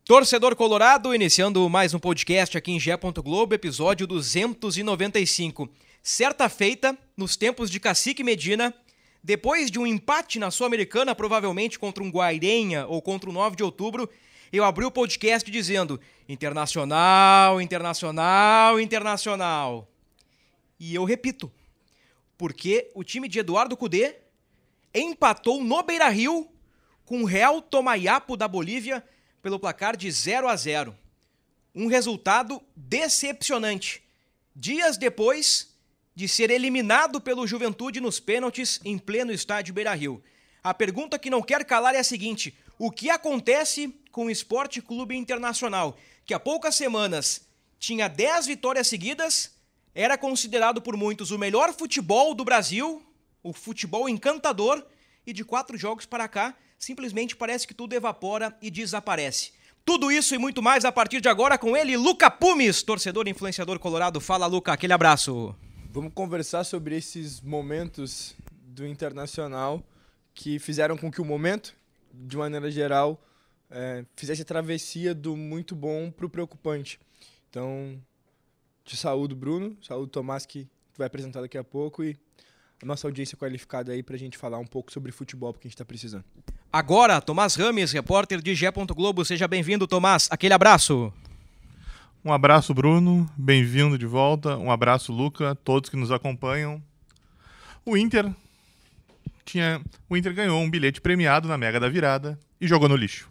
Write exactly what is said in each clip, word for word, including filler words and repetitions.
Torcedor Colorado, iniciando mais um podcast aqui em G E. Globo, episódio duzentos e noventa e cinco. Certa feita, nos tempos de Cacique Medina, depois de um empate na Sul-Americana, provavelmente contra um Guairenha ou contra o nove de outubro, eu abri o podcast dizendo Internacional, Internacional, Internacional. E eu repito, porque o time de Eduardo Cudê empatou no Beira-Rio com o Real Tomayapo da Bolívia pelo placar de zero a zero. Um resultado decepcionante. Dias depois de ser eliminado pelo Juventude nos pênaltis em pleno estádio Beira-Rio. A pergunta que não quer calar é a seguinte: o que acontece com o Esporte Clube Internacional, que há poucas semanas tinha dez vitórias seguidas, era considerado por muitos o melhor futebol do Brasil, o futebol encantador, e de quatro jogos para cá, simplesmente parece que tudo evapora e desaparece. Tudo isso e muito mais a partir de agora com ele, Luca Pumes, torcedor e influenciador colorado. Fala, Luca, aquele abraço. Vamos conversar sobre esses momentos do Internacional que fizeram com que o momento, de maneira geral, é, fizesse a travessia do muito bom para o preocupante. Então, te saúdo, Bruno, saúdo, Tomás, que tu vai apresentar daqui a pouco, e a nossa audiência qualificada aí para a gente falar um pouco sobre futebol, porque a gente está precisando. Agora, Tomás Rames, repórter de G E. Globo. Seja bem-vindo, Tomás. Aquele abraço. Um abraço, Bruno. Bem-vindo de volta. Um abraço, Luca. Todos que nos acompanham. O Inter tinha... o Inter ganhou um bilhete premiado na Mega da Virada e jogou no lixo.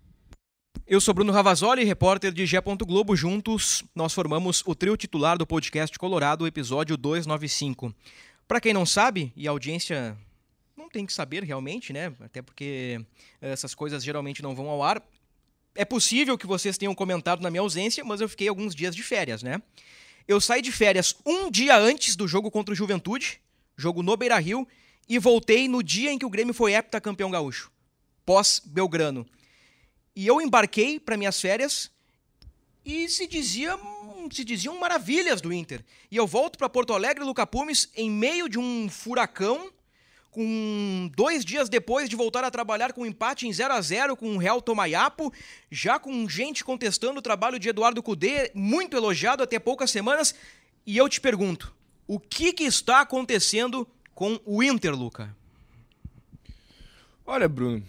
Eu sou Bruno Ravazoli, repórter de G E. Globo. Juntos, nós formamos o trio titular do podcast Colorado, episódio duzentos e noventa e cinco. Para quem não sabe, e a audiência não tem que saber realmente, né? Até porque essas coisas geralmente não vão ao ar. É possível que vocês tenham comentado na minha ausência, mas eu fiquei alguns dias de férias, né? Eu saí de férias um dia antes do jogo contra o Juventude, jogo no Beira-Rio, e voltei no dia em que o Grêmio foi heptacampeão gaúcho, pós-Belgrano. E eu embarquei para minhas férias e se dizia, se diziam maravilhas do Inter. E eu volto para Porto Alegre, Luca Pumes, em meio de um furacão, com dois dias depois de voltar a trabalhar com um empate em zero a zero com o Real Tomayapo, já com gente contestando o trabalho de Eduardo Cudê, muito elogiado até poucas semanas. E eu te pergunto, o que, que está acontecendo com o Inter, Luca? Olha, Bruno,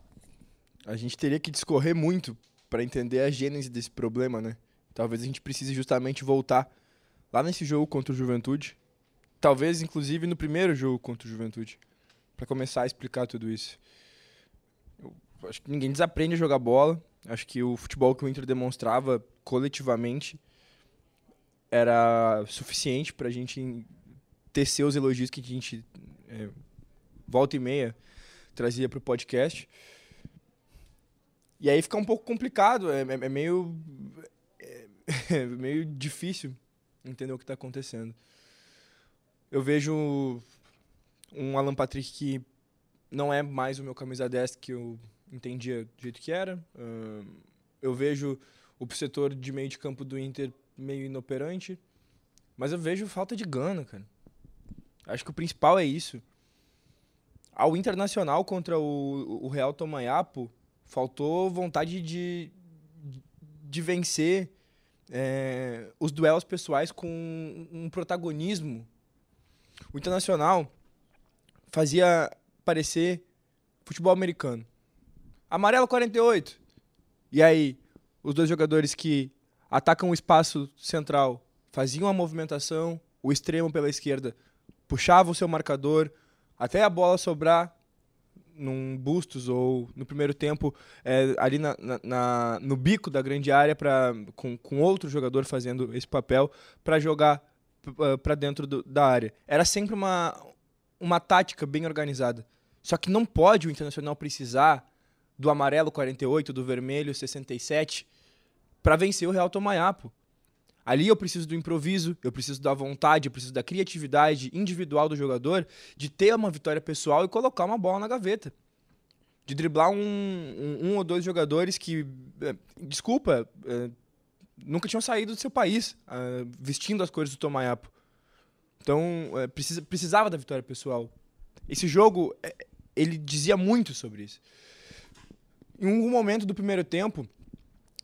a gente teria que discorrer muito para entender a gênese desse problema, né? Talvez a gente precise justamente voltar lá nesse jogo contra o Juventude, talvez inclusive no primeiro jogo contra o Juventude, para começar a explicar tudo isso. Eu acho que ninguém desaprende a jogar bola. Acho que o futebol que o Inter demonstrava coletivamente era suficiente para a gente tecer os elogios que a gente, é, volta e meia, trazia para o podcast. E aí fica um pouco complicado, é, é, é meio, é, é meio difícil entender o que está acontecendo. Eu vejo um Alan Patrick que não é mais o meu camisa dez que eu entendia do jeito que era. Uh, eu vejo o setor de meio de campo do Inter meio inoperante, mas eu vejo falta de gana, cara. Acho que o principal é isso. Ao Internacional contra o, o Real Tomayapo, faltou vontade de, de vencer é, os duelos pessoais com um protagonismo. O Internacional fazia parecer futebol americano. Amarelo quarenta e oito. E aí, os dois jogadores que atacam o espaço central faziam a movimentação, o extremo pela esquerda puxava o seu marcador, até a bola sobrar num Bustos ou no primeiro tempo é, ali na, na, na, no bico da grande área pra, com, com outro jogador fazendo esse papel para jogar para dentro do, da área. Era sempre uma, uma tática bem organizada. Só que não pode o Internacional precisar do amarelo quarenta e oito, do vermelho sessenta e sete para vencer o Real Tomayapo. Ali eu preciso do improviso, eu preciso da vontade, eu preciso da criatividade individual do jogador, de ter uma vitória pessoal e colocar uma bola na gaveta. De driblar um, um, um ou dois jogadores que, é, desculpa, é, nunca tinham saído do seu país, é, vestindo as cores do Tomayapo. Então, é, precisa, precisava da vitória pessoal. Esse jogo, é, ele dizia muito sobre isso. Em um momento do primeiro tempo,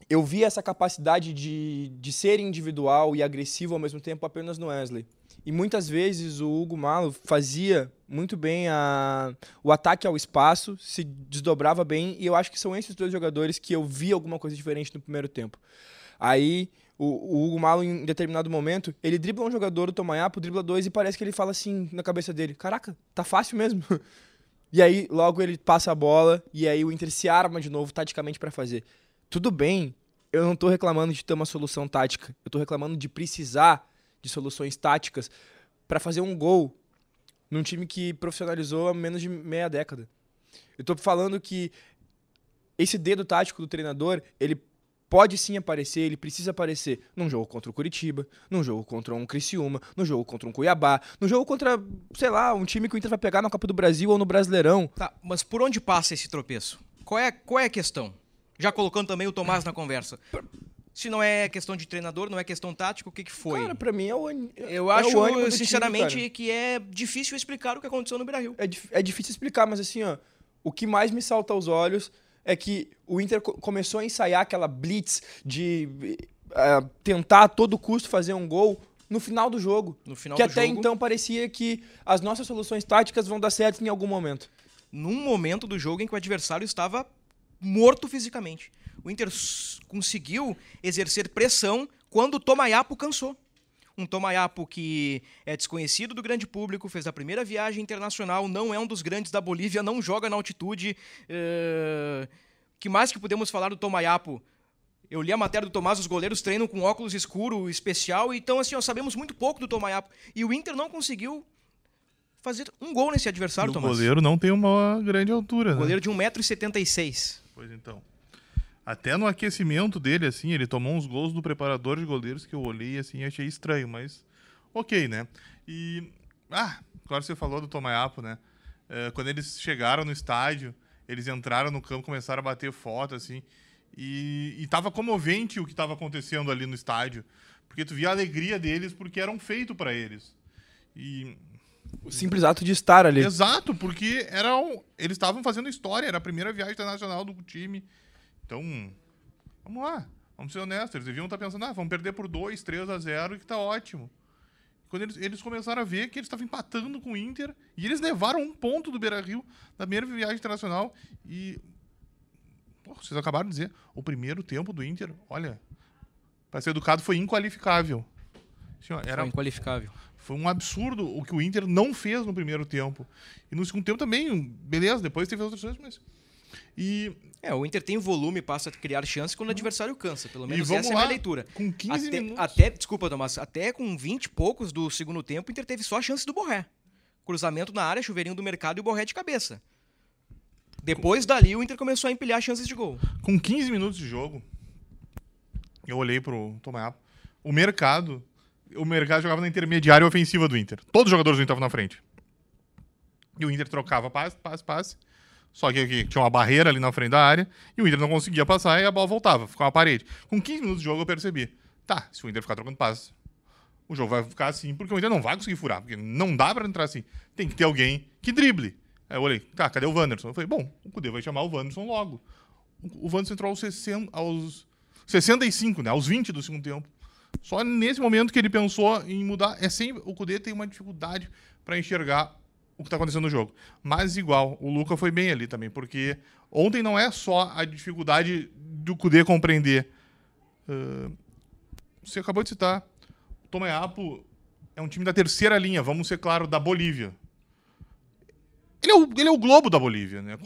eu vi essa capacidade de, de ser individual e agressivo ao mesmo tempo apenas no Wesley. E muitas vezes o Hugo Malo fazia muito bem a, o ataque ao espaço, se desdobrava bem, e eu acho que são esses dois jogadores que eu vi alguma coisa diferente no primeiro tempo. Aí o, o Hugo Malo, em determinado momento, ele dribla um jogador do Tomayapo, dribla dois, e parece que ele fala assim na cabeça dele, caraca, tá fácil mesmo. E aí logo ele passa a bola, e aí o Inter se arma de novo taticamente para fazer. Tudo bem, eu não tô reclamando de ter uma solução tática, eu tô reclamando de precisar de soluções táticas para fazer um gol num time que profissionalizou há menos de meia década. Eu tô falando que esse dedo tático do treinador, ele pode sim aparecer, ele precisa aparecer num jogo contra o Curitiba, num jogo contra um Criciúma, num jogo contra um Cuiabá, num jogo contra, sei lá, um time que o Inter vai pegar na Copa do Brasil ou no Brasileirão. Tá, mas por onde passa esse tropeço? Qual é, qual é a questão? Já colocando também o Tomás na conversa. Se não é questão de treinador, não é questão tática, o que, que foi? Cara, pra mim é o Eu é acho, o ânimo do sinceramente, time, cara. que é difícil explicar o que aconteceu no Beira-Rio. É, dif- é difícil explicar, mas assim, ó, o que mais me salta aos olhos é que o Inter co- começou a ensaiar aquela blitz de uh, tentar a todo custo fazer um gol no final do jogo. No final que do até jogo, então parecia que as nossas soluções táticas vão dar certo em algum momento. num momento do jogo em que o adversário estava morto fisicamente. O Inter s- conseguiu exercer pressão quando o Tomayapo cansou. Um Tomayapo que é desconhecido do grande público, fez a primeira viagem internacional, não é um dos grandes da Bolívia, não joga na altitude. O que mais que podemos falar do Tomayapo? Eu li a matéria do Tomás, os goleiros treinam com óculos escuro especial, então assim, ó, sabemos muito pouco do Tomayapo. E o Inter não conseguiu fazer um gol nesse adversário, E o Tomás. goleiro não tem uma grande altura, né? Goleiro de um metro e setenta e seis. Pois então. Até no aquecimento dele, assim, ele tomou uns gols do preparador de goleiros que eu olhei, assim, e achei estranho, mas ok, né? E, ah, claro que você falou do Tomayapo, né? É, quando eles chegaram no estádio, eles entraram no campo, começaram a bater foto, assim, e, e tava comovente o que tava acontecendo ali no estádio, porque tu via a alegria deles porque eram feitos para eles. E... O simples ato de estar ali. Exato, porque eram, eles estavam fazendo história, era a primeira viagem internacional do time. Então, vamos lá, vamos ser honestos. Eles deviam estar pensando, ah, vamos perder por dois, três a zero e que tá ótimo. Quando eles, eles começaram a ver que eles estavam empatando com o Inter e eles levaram um ponto do Beira-Rio na primeira viagem internacional e... Pô, vocês acabaram de dizer, o primeiro tempo do Inter, olha, para ser educado, foi inqualificável. Assim, ó, era... Foi inqualificável. Foi um absurdo o que o Inter não fez no primeiro tempo. E no segundo tempo também, beleza, depois teve outras coisas, mas... E... É, o Inter tem volume e passa a criar chances quando o adversário cansa. Pelo menos vamos essa é a lá, minha leitura. com quinze até, minutos. Até, desculpa, Tomás, até com vinte e poucos do segundo tempo, o Inter teve só a chance do Borré. Cruzamento na área, chuveirinho do mercado e o Borré de cabeça. Depois dali, o Inter começou a empilhar chances de gol. Com quinze minutos de jogo, eu olhei pro Tomayapo. O mercado... O mercado jogava na intermediária ofensiva do Inter. Todos os jogadores do Inter estavam na frente. E o Inter trocava passe, passe, passe. Só que aqui tinha uma barreira ali na frente da área. E o Inter não conseguia passar e a bola voltava. Ficava uma parede. Com quinze minutos de jogo eu percebi. Tá, se o Inter ficar trocando passe, o jogo vai ficar assim, porque o Inter não vai conseguir furar. Porque não dá pra entrar assim. Tem que ter alguém que drible. Aí eu olhei, tá, cadê o Wanderson? Eu falei, bom, o Cudê vai chamar o Wanderson logo. O Wanderson entrou aos, sessenta, aos sessenta e cinco, né? Aos vinte do segundo tempo. Só nesse momento que ele pensou em mudar. É sempre, o Cudê tem uma dificuldade para enxergar o que está acontecendo no jogo. Mas igual, o Luca foi bem ali também, porque ontem não é só a dificuldade do Cudê compreender. Uh, você acabou de citar, o Tomayapo é um time da terceira linha, vamos ser claro, da Bolívia. Ele é o, ele é o Globo da Bolívia, né?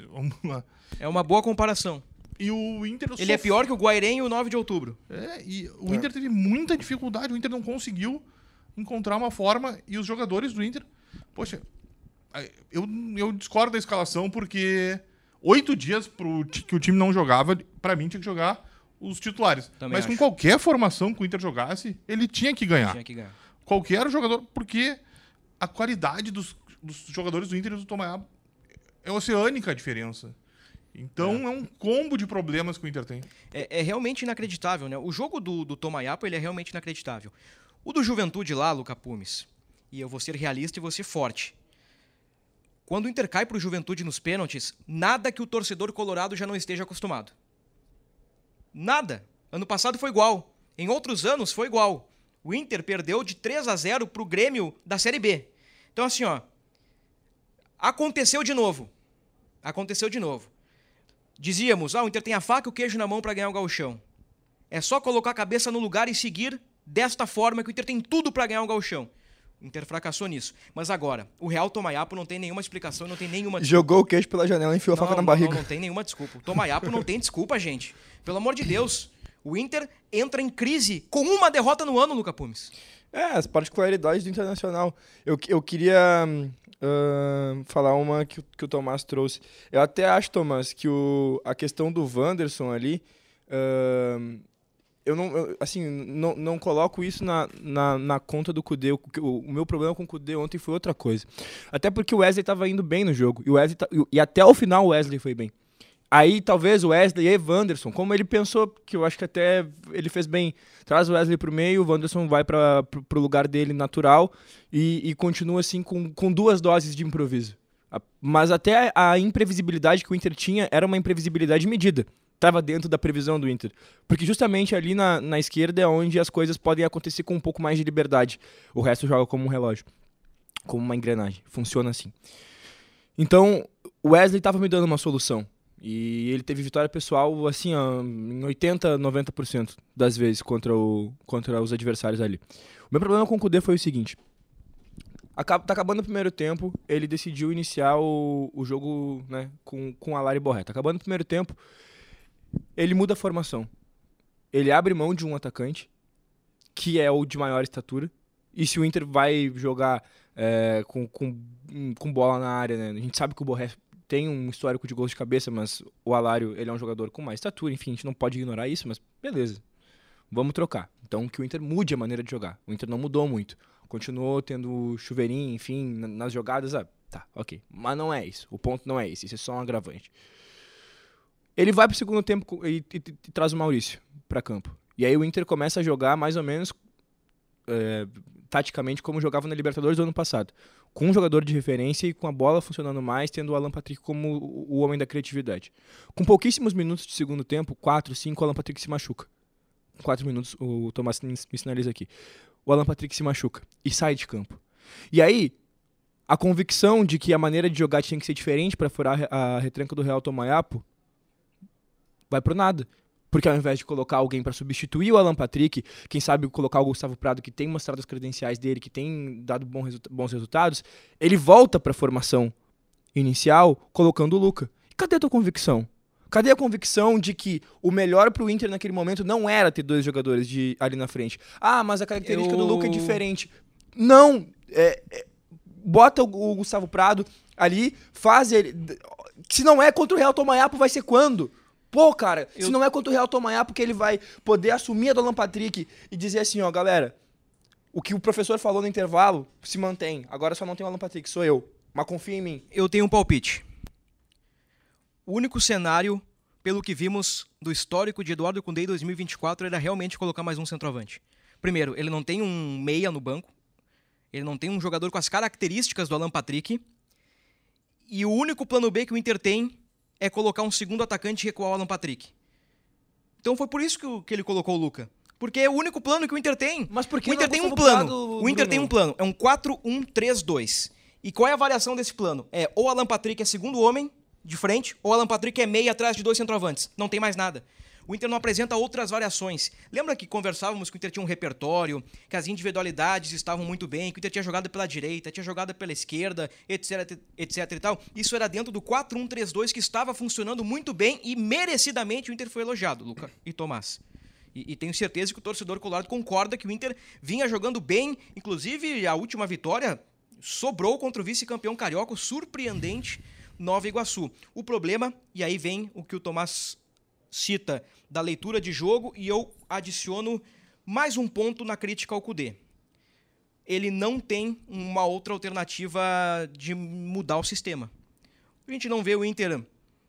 É uma boa comparação. E o Inter... Ele sofre... é pior que o Guairém e o nove de outubro. É, e o É. Inter teve muita dificuldade, o Inter não conseguiu encontrar uma forma, e os jogadores do Inter... Poxa, eu, eu discordo da escalação, porque oito dias pro, que o time não jogava, pra mim tinha que jogar os titulares. Também Mas acho. com qualquer formação que o Inter jogasse, ele tinha que ganhar. Tinha que ganhar. Qualquer jogador, porque a qualidade dos, dos jogadores do Inter e do Tomayapo é oceânica a diferença. Então é. é um combo de problemas que o Inter tem. É, é realmente inacreditável, né? O jogo do, do Tomayapo, ele é realmente inacreditável. O do Juventude lá, Luca Pumes, e eu vou ser realista e vou ser forte. Quando o Inter cai pro Juventude nos pênaltis, nada que o torcedor colorado já não esteja acostumado. Nada. Ano passado foi igual. Em outros anos foi igual. O Inter perdeu de três a zero pro Grêmio da Série B. Então assim, ó, aconteceu de novo. Aconteceu de novo. Dizíamos, ah, o Inter tem a faca e o queijo na mão para ganhar o gauchão. É só colocar a cabeça no lugar e seguir desta forma que o Inter tem tudo para ganhar o gauchão. O Inter fracassou nisso. Mas agora, o Real Tomayapo não tem nenhuma explicação, não tem nenhuma desculpa. Jogou o queijo pela janela e enfiou não, a faca não, na barriga. Não, não tem nenhuma desculpa. O Tomayapo não tem desculpa, gente. Pelo amor de Deus. O Inter entra em crise com uma derrota no ano, Luca Pumes. É, as particularidades do Internacional. Eu, eu queria uh, falar uma que, que o Tomás trouxe. Eu até acho, Tomás, que o, a questão do Wanderson ali... Uh, eu não, eu, assim, não, não coloco isso na, na, na conta do Kudê. O, o, o meu problema com o Kudê ontem foi outra coisa. Até porque o Wesley estava indo bem no jogo. E, o Wesley tá, e, e até o final o Wesley foi bem. Aí talvez o Wesley e o Wanderson, como ele pensou, que eu acho que até ele fez bem, traz o Wesley pro meio, o Wanderson vai para pro lugar dele natural e, e continua assim com, com duas doses de improviso. Mas até a imprevisibilidade que o Inter tinha era uma imprevisibilidade medida. Estava dentro da previsão do Inter. Porque justamente ali na, na esquerda é onde as coisas podem acontecer com um pouco mais de liberdade. O resto joga como um relógio, como uma engrenagem. Funciona assim. Então, o Wesley estava me dando uma solução. E ele teve vitória pessoal assim, ó, em oitenta, noventa por cento das vezes contra, o, contra os adversários ali. O meu problema com o Kudê foi o seguinte. Acab- tá acabando o primeiro tempo, ele decidiu iniciar o, o jogo, né, com, com a Lari Borré. Tá acabando o primeiro tempo, ele muda a formação. Ele abre mão de um atacante, que é o de maior estatura. E se o Inter vai jogar é, com, com, com bola na área, né? A gente sabe que o Borré tem um histórico de gols de cabeça, mas o Alário, ele é um jogador com mais estatura. Enfim, a gente não pode ignorar isso, mas beleza. Vamos trocar. Então que o Inter mude a maneira de jogar. O Inter não mudou muito. Continuou tendo chuveirinho, enfim, nas jogadas. Ah, tá, ok. Mas não é isso. O ponto não é esse. Isso é só um agravante. Ele vai pro segundo tempo e, e, e, e traz o Maurício pra campo. E aí o Inter começa a jogar mais ou menos é, taticamente como jogava na Libertadores do ano passado. Com um jogador de referência e com a bola funcionando mais, tendo o Alan Patrick como o, o homem da criatividade. Com pouquíssimos minutos de segundo tempo, quatro, cinco, o Alan Patrick se machuca. quatro minutos, o Tomás me sinaliza aqui. O Alan Patrick se machuca e sai de campo. E aí, a convicção de que a maneira de jogar tinha que ser diferente para furar a retranca do Real Tomayapo vai pro nada. Porque ao invés de colocar alguém para substituir o Alan Patrick, quem sabe colocar o Gustavo Prado, que tem mostrado as credenciais dele, que tem dado bom resu- bons resultados, ele volta para a formação inicial colocando o Luca. E cadê a tua convicção? Cadê a convicção de que o melhor pro Inter naquele momento não era ter dois jogadores de, ali na frente? Ah, mas a característica Eu... do Luca é diferente. Não! É, é, bota o, o Gustavo Prado ali, faz ele... Se não é contra o Real Tomayapo, vai ser quando? Pô, cara, eu... se não é contra o Real Tomayapo que ele vai poder assumir a do Alan Patrick e dizer assim, ó, galera, o que o professor falou no intervalo se mantém. Agora só não tem o Alan Patrick, sou eu. Mas confia em mim. Eu tenho um palpite. O único cenário, pelo que vimos do histórico de Eduardo Cudê em dois mil e vinte e quatro, era realmente colocar mais um centroavante. Primeiro, ele não tem um meia no banco. Ele não tem um jogador com as características do Alan Patrick. E o único plano B que o Inter tem é colocar um segundo atacante e recuar o Alan Patrick. Então foi por isso que, o, que ele colocou o Luca. Porque é o único plano que o Inter tem. Mas por que o Inter não tem um Gustavo plano. Prado, O Inter Bruno? tem um plano. É um quatro um três dois. E qual é a variação desse plano? É ou Alan Patrick é segundo homem de frente, ou Alan Patrick é meia atrás de dois centroavantes. Não tem mais nada. O Inter não apresenta outras variações. Lembra que conversávamos que o Inter tinha um repertório, que as individualidades estavam muito bem, que o Inter tinha jogado pela direita, tinha jogado pela esquerda, etc, etc e tal. Isso era dentro do quatro um três dois que estava funcionando muito bem e merecidamente o Inter foi elogiado, Luca e Tomás. E, e tenho certeza que o torcedor colorado concorda que o Inter vinha jogando bem, inclusive a última vitória sobrou contra o vice-campeão carioca, surpreendente, Nova Iguaçu. O problema, e aí vem o que o Tomás cita da leitura de jogo, e eu adiciono mais um ponto na crítica ao Kudê. Ele não tem uma outra alternativa de mudar o sistema. A gente não vê o Inter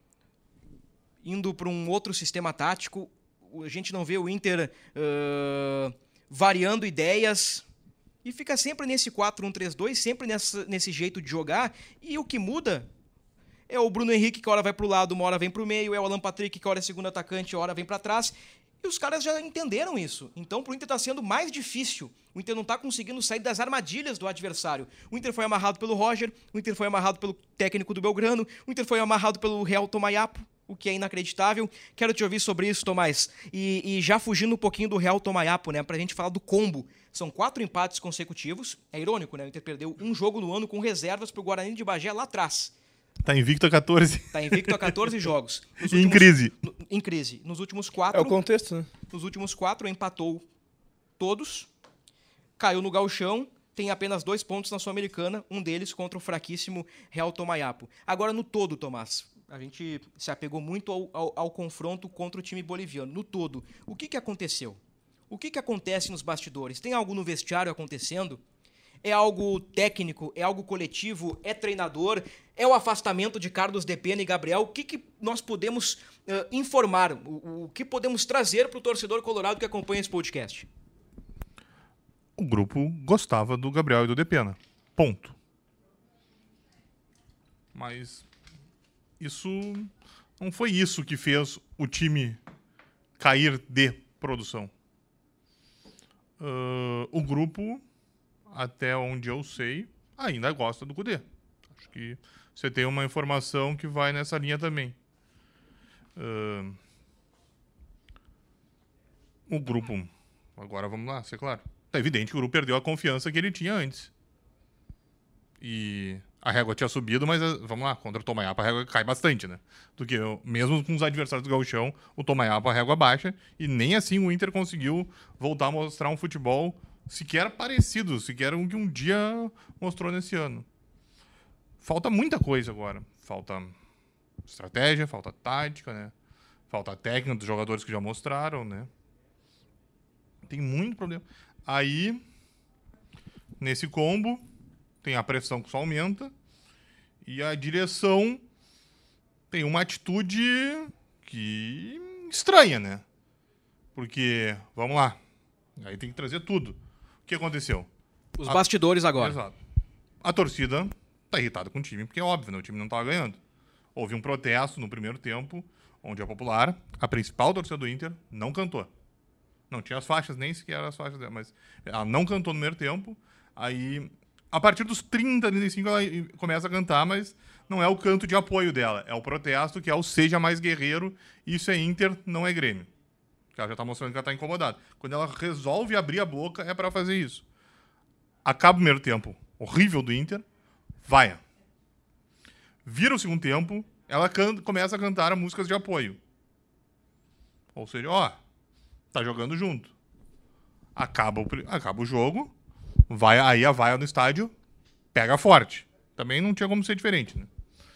indo para um outro sistema tático, a gente não vê o Inter uh, variando ideias, e fica sempre nesse quatro um três dois, sempre nessa, nesse jeito de jogar, e o que muda É o Bruno Henrique que hora vai pro lado, uma hora vem pro meio, é o Alan Patrick que hora é segundo atacante, hora vem para trás. E os caras já entenderam isso. Então pro Inter tá sendo mais difícil. O Inter não tá conseguindo sair das armadilhas do adversário. O Inter foi amarrado pelo Roger, o Inter foi amarrado pelo técnico do Belgrano, o Inter foi amarrado pelo Real Tomayapo, o que é inacreditável. Quero te ouvir sobre isso, Tomás. E, e já fugindo um pouquinho do Real Tomayapo, né, pra gente falar do combo. São quatro empates consecutivos. É irônico, né? O Inter perdeu um jogo no ano com reservas pro Guarani de Bagé lá atrás. Tá invicto a catorze. Tá invicto a catorze jogos. Nos em últimos, crise. No, em crise. Nos últimos quatro... É o contexto, né? Nos últimos quatro empatou todos. Caiu no gauchão. Tem apenas dois pontos na Sul-Americana. Um deles contra o fraquíssimo Real Tomayapo. Agora no todo, Tomás. A gente se apegou muito ao, ao, ao confronto contra o time boliviano. No todo, o que, que aconteceu? O que, que acontece nos bastidores? Tem algo no vestiário acontecendo? É algo técnico? É algo coletivo? É treinador? É o afastamento de Carlos de Pena e Gabriel? O que, que nós podemos uh, informar? O, o que podemos trazer para o torcedor colorado que acompanha esse podcast? O grupo gostava do Gabriel e do de Pena. Ponto. Mas isso não foi isso que fez o time cair de produção. Uh, o grupo, até onde eu sei, ainda gosta do Kudê. Acho que você tem uma informação que vai nessa linha também. Uh, o grupo, agora vamos lá, ser claro. É evidente que o grupo perdeu a confiança que ele tinha antes. E a régua tinha subido, mas vamos lá, contra o Tomayapo a régua cai bastante, né? Do que eu, mesmo com os adversários do gauchão, o Tomayapo a régua baixa, e nem assim o Inter conseguiu voltar a mostrar um futebol sequer parecido, sequer um que um dia mostrou nesse ano. Falta muita coisa agora. Falta estratégia, falta tática, né? Falta técnica dos jogadores que já mostraram, né? Tem muito problema. Aí, nesse combo, tem a pressão que só aumenta e a direção tem uma atitude que estranha, né? Porque, vamos lá, aí tem que trazer tudo. O que aconteceu? Os a... bastidores agora. Exato. A torcida tá irritada com o time, porque é óbvio, né? O time não tava ganhando. Houve um protesto no primeiro tempo, onde a Popular, a principal torcida do Inter, não cantou. Não tinha as faixas, nem sequer as faixas dela, mas ela não cantou no primeiro tempo. Aí, a partir dos trinta, trinta e cinco, ela começa a cantar, mas não é o canto de apoio dela. É o protesto, que é o seja mais guerreiro. Isso é Inter, não é Grêmio. Ela já tá mostrando que ela tá incomodada. Quando ela resolve abrir a boca, é para fazer isso. Acaba o primeiro tempo horrível do Inter, vai. Vira o segundo tempo, ela canta, começa a cantar músicas de apoio. Ou seja, ó, tá jogando junto. Acaba o, acaba o jogo, vai, aí a vaia no estádio pega forte. Também não tinha como ser diferente, né?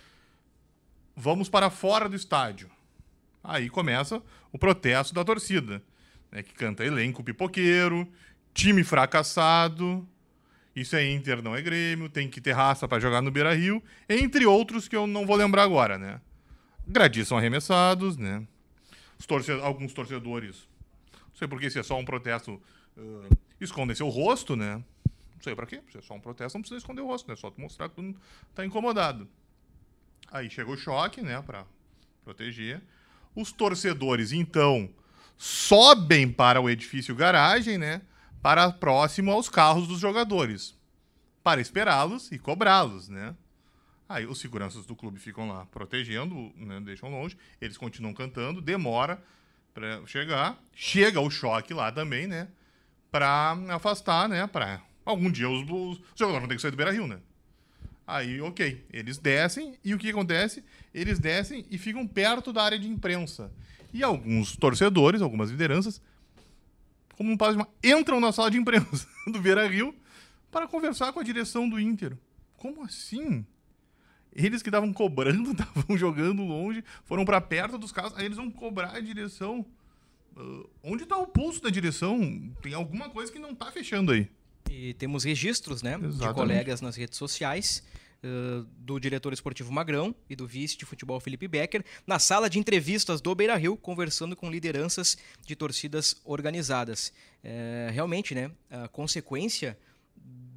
Vamos para fora do estádio. Aí começa o protesto da torcida, né, que canta elenco pipoqueiro, time fracassado, isso é Inter, não é Grêmio, tem que ter raça para jogar no Beira-Rio, entre outros que eu não vou lembrar agora, né? Gradis são arremessados, né? Os torcedores, alguns torcedores, não sei por que se é só um protesto, uh, escondem seu rosto, né? Não sei pra quê, se é só um protesto não precisa esconder o rosto, né? Só mostrar que tu tá incomodado. Aí chega o choque, né, pra proteger. Os torcedores, então, sobem para o edifício garagem, né, para próximo aos carros dos jogadores, para esperá-los e cobrá-los, né? Aí os seguranças do clube ficam lá protegendo, né, deixam longe, eles continuam cantando, demora para chegar, chega o choque lá também, né, para afastar, né, para algum dia os, os jogadores vão ter que sair do Beira-Rio, né? Aí, ok, eles descem, e o que acontece? Eles descem e ficam perto da área de imprensa. E alguns torcedores, algumas lideranças, como um pasmo, entram na sala de imprensa do Beira-Rio para conversar com a direção do Inter. Como assim? Eles que estavam cobrando, estavam jogando longe, foram para perto dos carros, aí eles vão cobrar a direção. Uh, onde está o pulso da direção? Tem alguma coisa que não está fechando aí. E temos registros, né, Exatamente. de colegas nas redes sociais, uh, do diretor esportivo Magrão e do vice de futebol Felipe Becker, na sala de entrevistas do Beira-Rio, conversando com lideranças de torcidas organizadas. É, realmente, né, a consequência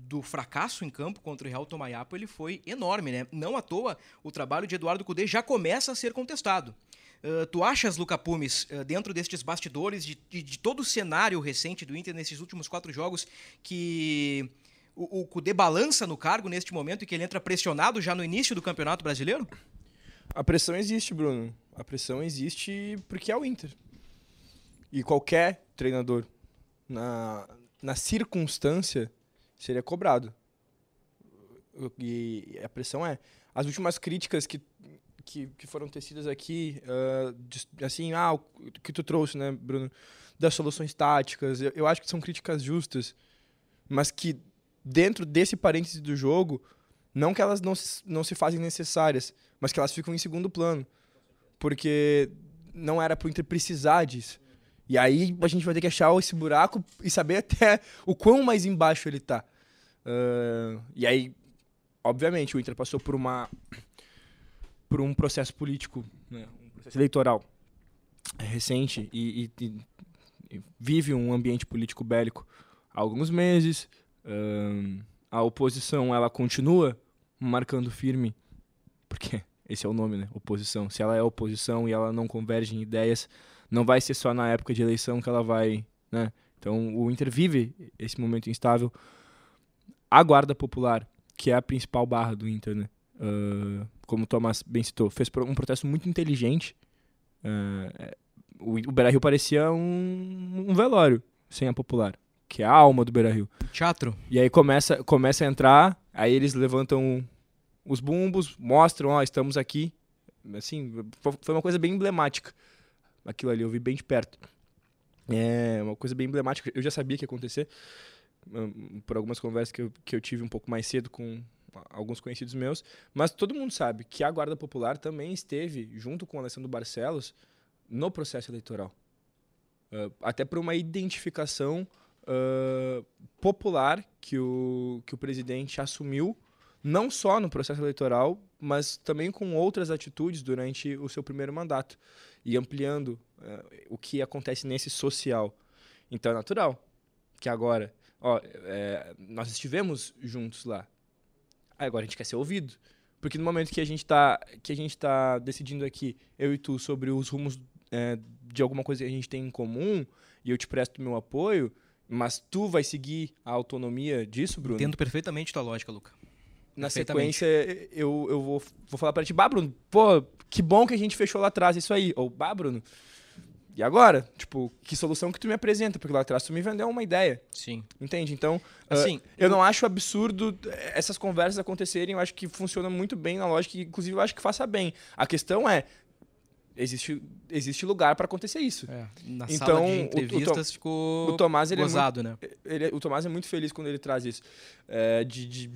do fracasso em campo contra o Real Tomayapo, ele foi enorme, né? Não à toa, o trabalho de Eduardo Cudê já começa a ser contestado. Uh, tu achas, Luca Pumes, uh, dentro destes bastidores, de, de, de todo o cenário recente do Inter nesses últimos quatro jogos, que o, o Cudê balança no cargo neste momento e que ele entra pressionado já no início do Campeonato Brasileiro? A pressão existe, Bruno. A pressão existe porque é o Inter. E qualquer treinador, na, na circunstância, seria cobrado. E a pressão é... As últimas críticas que, que, que foram tecidas aqui, uh, de, assim, ah, o que tu trouxe, né, Bruno, das soluções táticas, eu, eu acho que são críticas justas, mas que dentro desse parêntese do jogo, não que elas não, não se fazem necessárias, mas que elas ficam em segundo plano. Porque não era pro Inter precisar disso. E aí a gente vai ter que achar esse buraco e saber até o quão mais embaixo ele tá. Uh, e aí, obviamente, o Inter passou por uma por um processo político, né, um processo eleitoral recente e, e, e vive um ambiente político bélico há alguns meses. Uh, a oposição, ela continua marcando firme, porque esse é o nome, né? Oposição. Se ela é oposição e ela não converge em ideias, não vai ser só na época de eleição que ela vai, né? Então, o Inter vive esse momento instável. A Guarda Popular, que é a principal barra do Inter, né? Uh, como o Tomás bem citou, fez um protesto muito inteligente. Uh, o, o Beira-Rio parecia um, um velório sem a Popular, que é a alma do Beira-Rio. Teatro. E aí começa, começa a entrar, aí eles levantam os bumbos, mostram, ó, estamos aqui. Assim, foi uma coisa bem emblemática. Aquilo ali eu vi bem de perto. É uma coisa bem emblemática. Eu já sabia que ia acontecer, por algumas conversas que eu, que eu tive um pouco mais cedo com alguns conhecidos meus. Mas todo mundo sabe que a Guarda Popular também esteve, junto com o Alessandro Barcelos, no processo eleitoral. Uh, até por uma identificação uh, popular que o, que o presidente assumiu, não só no processo eleitoral, mas também com outras atitudes durante o seu primeiro mandato e ampliando uh, o que acontece nesse social. Então é natural que agora, ó, é, nós estivemos juntos lá, agora a gente quer ser ouvido, porque no momento que a gente está que a gente tá decidindo aqui, eu e tu, sobre os rumos é, de alguma coisa que a gente tem em comum, e eu te presto meu apoio, mas tu vai seguir a autonomia disso, Bruno? Entendo perfeitamente tua lógica, Luca. Na sequência, eu, eu vou, vou falar pra ti, bah, Bruno, pô, que bom que a gente fechou lá atrás isso aí. Ou, bah, Bruno, e agora? Tipo, que solução que tu me apresenta? Porque lá atrás tu me vendeu uma ideia. Sim. Entende? Então, assim, uh, eu, eu não acho absurdo essas conversas acontecerem, eu acho que funciona muito bem na lógica, e inclusive eu acho que faça bem. A questão é, existe, existe lugar para acontecer isso. É, na então, sala de entrevistas o, o, ficou o Tomás, ele gozado, é muito, né? Ele, o Tomás é muito feliz quando ele traz isso. É, de... de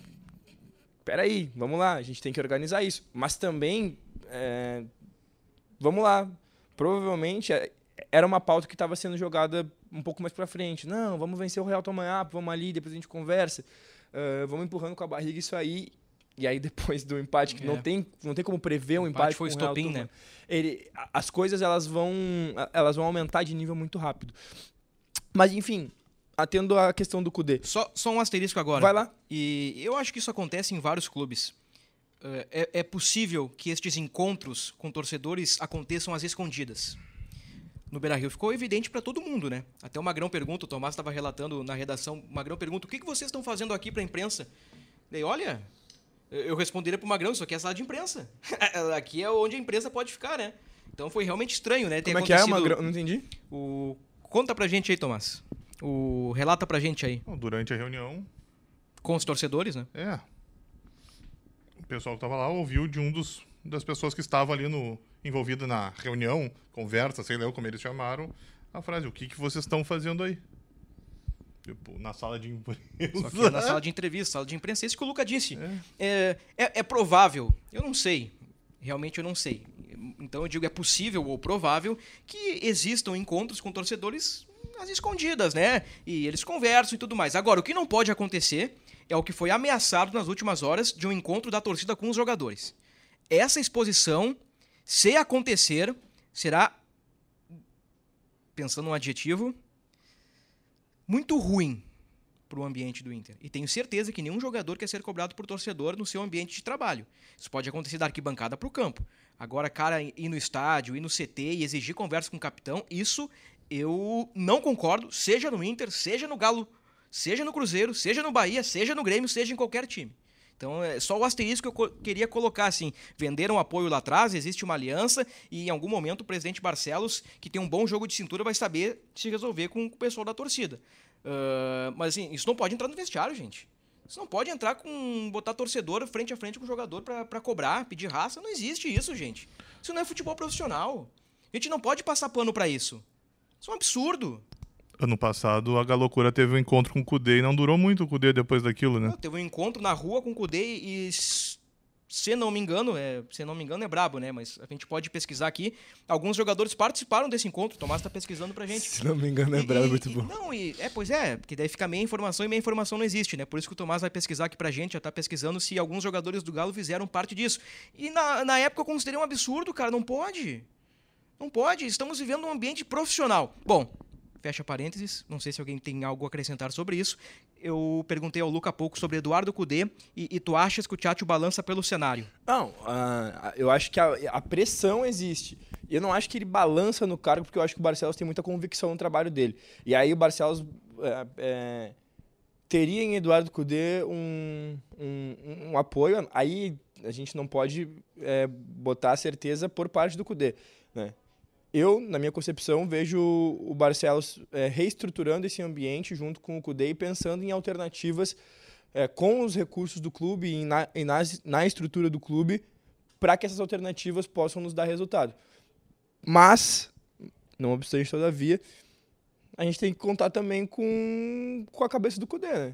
peraí, vamos lá, a gente tem que organizar isso. Mas também, é, vamos lá, provavelmente era uma pauta que estava sendo jogada um pouco mais para frente. Não, vamos vencer o Real Tomayapo, vamos ali, depois a gente conversa. Uh, vamos empurrando com a barriga isso aí. E aí depois do empate, que é. não, tem, não tem como prever um o empate, empate foi com estopim, o Real né? Ele, as coisas elas vão, elas vão aumentar de nível muito rápido. Mas enfim... Atendo a questão do Cudê. Só, só um asterisco agora. Vai lá. E eu acho que isso acontece em vários clubes. É, é possível que estes encontros com torcedores aconteçam às escondidas. No Beira-Rio ficou evidente para todo mundo, né? Até o Magrão pergunta, o Tomás estava relatando na redação, o Magrão pergunta, o que, que vocês estão fazendo aqui para a imprensa? Daí, olha, eu responderia para o Magrão, isso aqui é a sala de imprensa. Aqui é onde a imprensa pode ficar, né? Então foi realmente estranho, né? Ter Como é que é, Magrão? Não entendi. O... Conta pra gente aí, Tomás. O... Relata pra gente aí. Durante a reunião... Com os torcedores, né? É. O pessoal que estava lá ouviu de um dos das pessoas que estavam ali no, envolvida na reunião, conversa, sei lá como eles chamaram, a frase, o que, que vocês estão fazendo aí? Tipo, na sala de imprensa. Só que é na sala de entrevista, sala de imprensa. Isso que o Luca disse. É. É, é, é provável, eu não sei, realmente eu não sei. Então eu digo, é possível ou provável que existam encontros com torcedores às escondidas, né? E eles conversam e tudo mais. Agora, o que não pode acontecer é o que foi ameaçado nas últimas horas de um encontro da torcida com os jogadores. Essa exposição, se acontecer, será, pensando num adjetivo, muito ruim para o ambiente do Inter. E tenho certeza que nenhum jogador quer ser cobrado por torcedor no seu ambiente de trabalho. Isso pode acontecer da arquibancada para o campo. Agora, cara, ir no estádio, ir no C T e exigir conversa com o capitão, isso eu não concordo, seja no Inter, seja no Galo, seja no Cruzeiro, seja no Bahia, seja no Grêmio, seja em qualquer time. Então, é só o asterisco que eu co- queria colocar, assim, venderam apoio lá atrás, existe uma aliança e em algum momento o presidente Barcelos, que tem um bom jogo de cintura, vai saber se resolver com o pessoal da torcida. Uh, mas, assim, isso não pode entrar no vestiário, gente. Isso não pode entrar com... botar torcedor frente a frente com o jogador pra, pra cobrar, pedir raça. Não existe isso, gente. Isso não é futebol profissional. A gente não pode passar pano pra isso. Isso é um absurdo. Ano passado, a Galocura teve um encontro com o Cudê e não durou muito o Cudê depois daquilo, né? Teve um encontro na rua com o Cudê e, se não me engano, é, se não me engano é brabo, né? Mas a gente pode pesquisar aqui. Alguns jogadores participaram desse encontro. O Tomás tá pesquisando pra gente. Se não me engano é E- brabo, e- muito e- bom. Não, e, é, pois é, porque daí fica meia informação e meia informação não existe, né? Por isso que o Tomás vai pesquisar aqui pra gente, já tá pesquisando se alguns jogadores do Galo fizeram parte disso. E na, na época eu considerei um absurdo, cara, não pode. Não pode, estamos vivendo um ambiente profissional. Bom, fecha parênteses, não sei se alguém tem algo a acrescentar sobre isso. Eu perguntei ao Luca há pouco sobre Eduardo Cudê e, e tu achas que o Tchatcho balança pelo cenário? Não, ah, eu acho que a, a pressão existe. E eu não acho que ele balança no cargo, porque eu acho que o Barcelos tem muita convicção no trabalho dele. E aí o Barcelos é, é, teria em Eduardo Cudê um, um, um apoio. Aí a gente não pode é, botar a certeza por parte do Cudê, né? Eu, na minha concepção, vejo o Barcelos é, reestruturando esse ambiente junto com o Cudê e pensando em alternativas é, com os recursos do clube e na, e nas, na estrutura do clube para que essas alternativas possam nos dar resultado. Mas, não obstante, todavia, a gente tem que contar também com, com a cabeça do Cudê, né?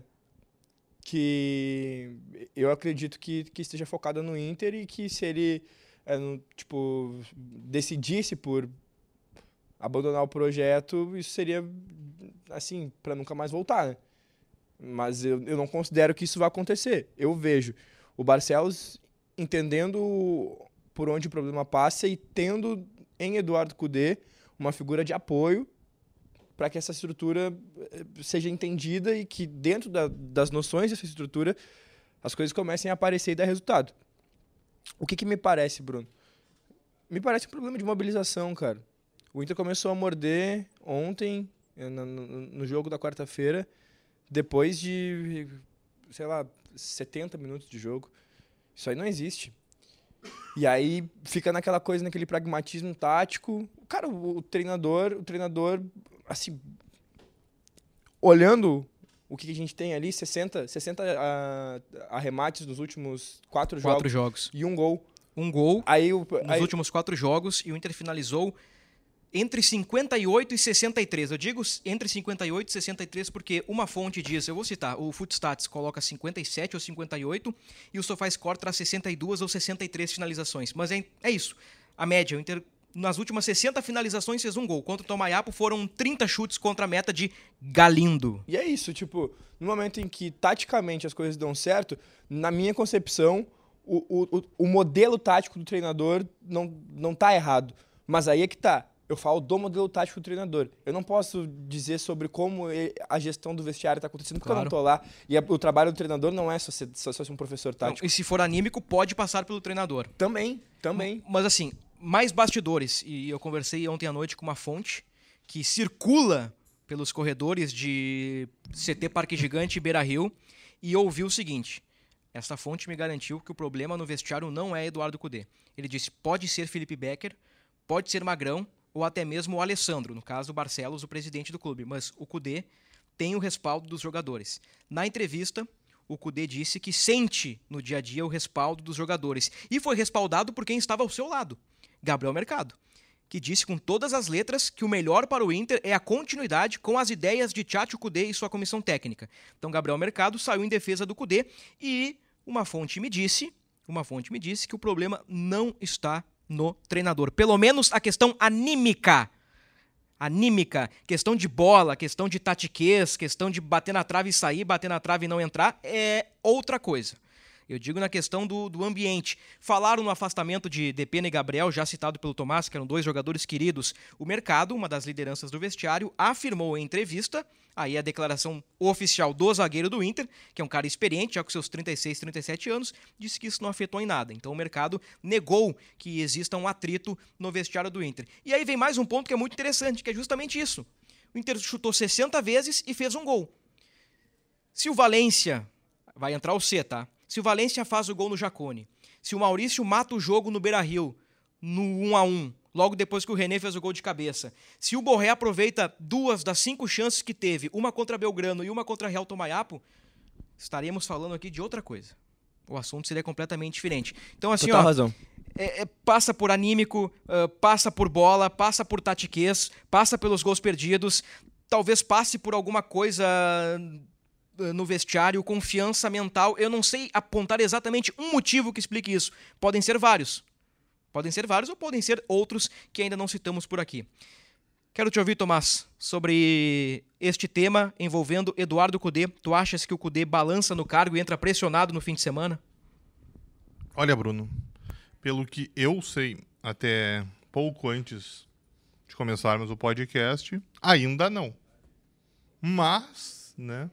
Que eu acredito que, que esteja focado no Inter e que se ele é, no, tipo, decidisse por abandonar o projeto, isso seria, assim, para nunca mais voltar, né? Mas eu, eu não considero que isso vai acontecer. Eu vejo o Barcelos entendendo por onde o problema passa e tendo em Eduardo Cudê uma figura de apoio para que essa estrutura seja entendida e que dentro da, das noções dessa estrutura as coisas comecem a aparecer e dar resultado. O que, que me parece, Bruno? Me parece um problema de mobilização, cara. O Inter começou a morder ontem, no, no, no jogo da quarta-feira, depois de, sei lá, setenta minutos de jogo. Isso aí não existe. E aí fica naquela coisa, naquele pragmatismo tático. Cara, o, o treinador, o treinador, assim, olhando o que a gente tem ali, sessenta, sessenta uh, arremates nos últimos quatro, Quatro jogos, jogos. e um gol. Um gol Aí, o, nos aí, últimos quatro jogos e o Inter finalizou entre cinquenta e oito e sessenta e três. Eu digo entre cinquenta e oito e sessenta e três porque uma fonte diz, eu vou citar, o Footstats coloca cinquenta e sete ou cinquenta e oito e o SofaScore traz sessenta e duas ou sessenta e três finalizações. Mas é, é isso. A média, o Inter nas últimas sessenta finalizações fez um gol. Contra o Tomayapo foram trinta chutes contra a meta de Galindo. E é isso, tipo, no momento em que taticamente as coisas dão certo, na minha concepção, o, o, o modelo tático do treinador não, não tá errado. Mas aí é que tá. Eu falo do modelo tático do treinador. Eu não posso dizer sobre como a gestão do vestiário está acontecendo, porque claro. Eu não tô lá. E a, o trabalho do treinador não é só ser, só ser um professor tático. Não, e se for anímico, pode passar pelo treinador. Também, também. Mas assim, mais bastidores. E eu conversei ontem à noite com uma fonte que circula pelos corredores de C T Parque Gigante e Beira-Rio e ouviu o seguinte. Essa fonte me garantiu que o problema no vestiário não é Eduardo Cudê. Ele disse, pode ser Felipe Becker, pode ser Magrão, ou até mesmo o Alessandro, no caso o Barcelos, o presidente do clube. Mas o Cudê tem o respaldo dos jogadores. Na entrevista, o Cudê disse que sente no dia a dia o respaldo dos jogadores. E foi respaldado por quem estava ao seu lado, Gabriel Mercado, que disse com todas as letras que o melhor para o Inter é a continuidade com as ideias de Tchatcho Cudê e sua comissão técnica. Então Gabriel Mercado saiu em defesa do Cudê e uma fonte me disse, uma fonte me disse que o problema não está no treinador. Pelo menos a questão anímica. Anímica. Questão de bola, questão de tatiquez, questão de bater na trave e sair, bater na trave e não entrar, é outra coisa. Eu digo na questão do, do ambiente. Falaram no afastamento de Depena e Gabriel, já citado pelo Tomás, que eram dois jogadores queridos. O Mercado, uma das lideranças do vestiário, afirmou em entrevista Aí a declaração oficial do zagueiro do Inter, que é um cara experiente, já com seus trinta e seis, trinta e sete anos, disse que isso não afetou em nada. Então o mercado negou que exista um atrito no vestiário do Inter. E aí vem mais um ponto que é muito interessante, que é justamente isso. O Inter chutou sessenta vezes e fez um gol. Se o Valência... Vai entrar o C, tá? Se o Valência faz o gol no Jacone, se o Maurício mata o jogo no Beira-Rio, no um a um, logo depois que o René fez o gol de cabeça, se o Borré aproveita duas das cinco chances que teve, uma contra Belgrano e uma contra Real Tomayapo, estaríamos falando aqui de outra coisa. O assunto seria completamente diferente. Então, assim, Total ó, razão. É, é, passa por anímico, uh, passa por bola, passa por tatiquez, passa pelos gols perdidos, talvez passe por alguma coisa no vestiário, confiança mental. Eu não sei apontar exatamente um motivo que explique isso. Podem ser vários. Podem ser vários ou podem ser outros que ainda não citamos por aqui. Quero te ouvir, Tomás, sobre este tema envolvendo Eduardo Cudê. Tu achas que o Cudê balança no cargo e entra pressionado no fim de semana? Olha, Bruno, pelo que eu sei, até pouco antes de começarmos o podcast, ainda não. Mas, né...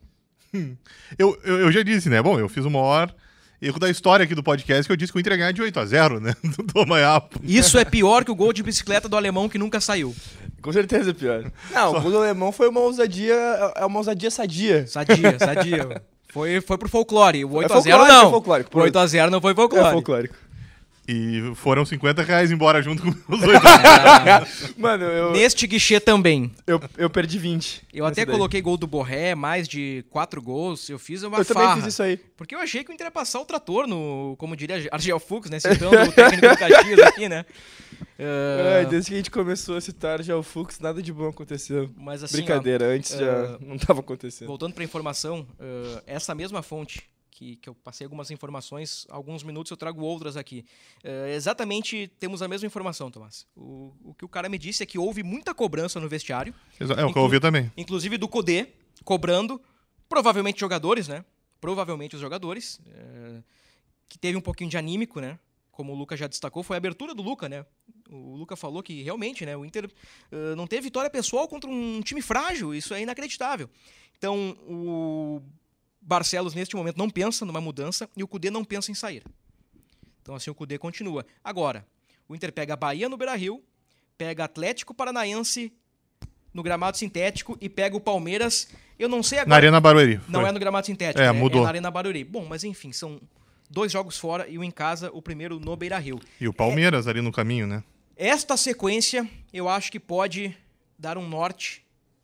Eu, eu, eu já disse, né? Bom, eu fiz o maior erro da história aqui do podcast, que eu disse que o Inter ia ganhar de oito a zero, né? Do Tomayapo. Isso é pior que o gol de bicicleta do alemão que nunca saiu. Com certeza é pior. Não, o gol do alemão foi uma ousadia, é uma ousadia sadia. Sadia, sadia. Foi, foi pro folclore. O oito a zero folclórico, não. é folclórico. O oito a zero não foi folclore. É folclórico. E foram cinquenta reais embora junto com os oito. Ah, Mano, eu, neste guichê também. eu, eu perdi vinte. Eu até coloquei gol do Borré, mais de quatro gols. Eu fiz uma Eu farra. também fiz isso aí. Porque eu achei que o Inter ia passar o trator no, como diria Argel Fux, né? Citando o técnico do Caxias aqui, né? É, Uh, desde que a gente começou a citar já o Fux, nada de bom aconteceu. mas assim, Brincadeira, antes uh, já não tava ó, acontecendo. voltando para a informação, uh, essa mesma fonte que, que eu passei algumas informações, alguns minutos eu trago outras aqui. Uh, exatamente, temos a mesma informação, Tomás. O, o que o cara me disse é que houve muita cobrança no vestiário. É o que eu ouvi também. Inclusive do Cudê, cobrando, provavelmente jogadores, né? Provavelmente os jogadores, é, que teve um pouquinho de anímico, né? Como o Luca já destacou, foi a abertura do Luca, né? O Luca falou que realmente, né, o Inter uh, não teve vitória pessoal contra um time frágil, isso é inacreditável. Então, o Barcelos, neste momento, não pensa numa mudança e o Cudê não pensa em sair. Então, assim, o Cudê continua. Agora, o Inter pega a Bahia no Beira-Rio, pega Atlético Paranaense no gramado sintético e pega o Palmeiras, eu não sei agora... Na Arena Barueri. Não foi. é no gramado sintético, É, né? mudou. É na Arena Barueri. Bom, mas enfim, são dois jogos fora e um em casa, o primeiro no Beira-Rio. E o Palmeiras ali no caminho, né? Esta sequência, eu acho que pode dar um norte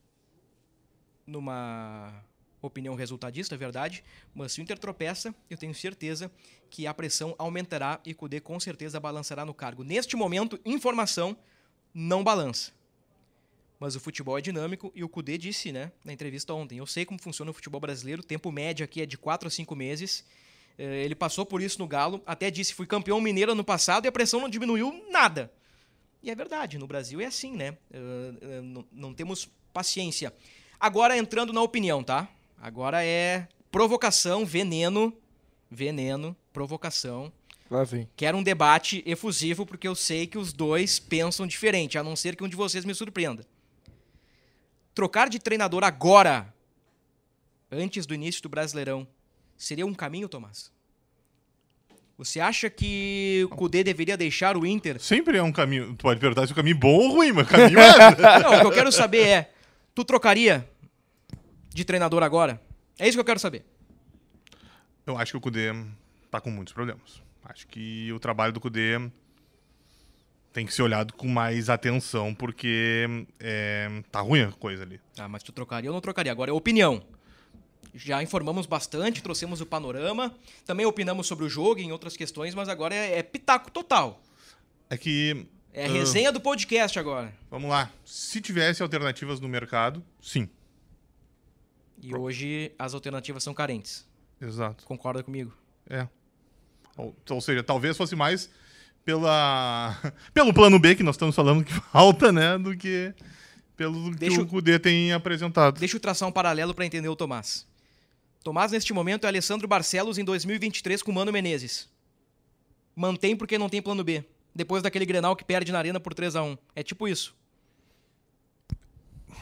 numa opinião resultadista, é verdade, mas se o Inter tropeça, eu tenho certeza que a pressão aumentará e o Cudê com certeza balançará no cargo. Neste momento, informação, não balança. Mas o futebol é dinâmico e o Cudê disse, né, na entrevista ontem, eu sei como funciona o futebol brasileiro, o tempo médio aqui é de quatro a cinco meses, ele passou por isso no Galo, até disse, fui campeão mineiro ano passado e a pressão não diminuiu nada. E é verdade, no Brasil é assim, né, uh, uh, não, não temos paciência. Agora entrando na opinião, tá? Agora é provocação, veneno, veneno, provocação. Lá vem. Quero um debate efusivo, porque eu sei que os dois pensam diferente, a não ser que um de vocês me surpreenda. Trocar de treinador agora, antes do início do Brasileirão, seria um caminho, Tomás? Você acha que o Cudê deveria deixar o Inter? Sempre é um caminho. Tu pode perguntar se é um caminho bom ou ruim, mas caminho é. Não, o que eu quero saber é, tu trocaria de treinador agora? É isso que eu quero saber. Eu acho que o Cudê tá com muitos problemas. Acho que o trabalho do Cudê tem que ser olhado com mais atenção, porque é, tá ruim a coisa ali. Ah, mas tu trocaria ou não trocaria? Agora é opinião. Já informamos bastante, trouxemos o panorama, também opinamos sobre o jogo e em outras questões, mas agora é, é pitaco total. É que... É a uh, resenha do podcast agora. Vamos lá. Se tivesse alternativas no mercado, sim. E hoje as alternativas são carentes. Exato. Concorda comigo? É. Ou, ou seja, talvez fosse mais pela pelo plano B que nós estamos falando que falta, né, do que pelo Deixa que eu- o Cudê tem apresentado. Deixa eu traçar um paralelo para entender o Tomás. Tomás, neste momento, é Alessandro Barcelos em dois mil e vinte e três com Mano Menezes. Mantém porque não tem plano B. Depois daquele Grenal que perde na Arena por três a um. É tipo isso.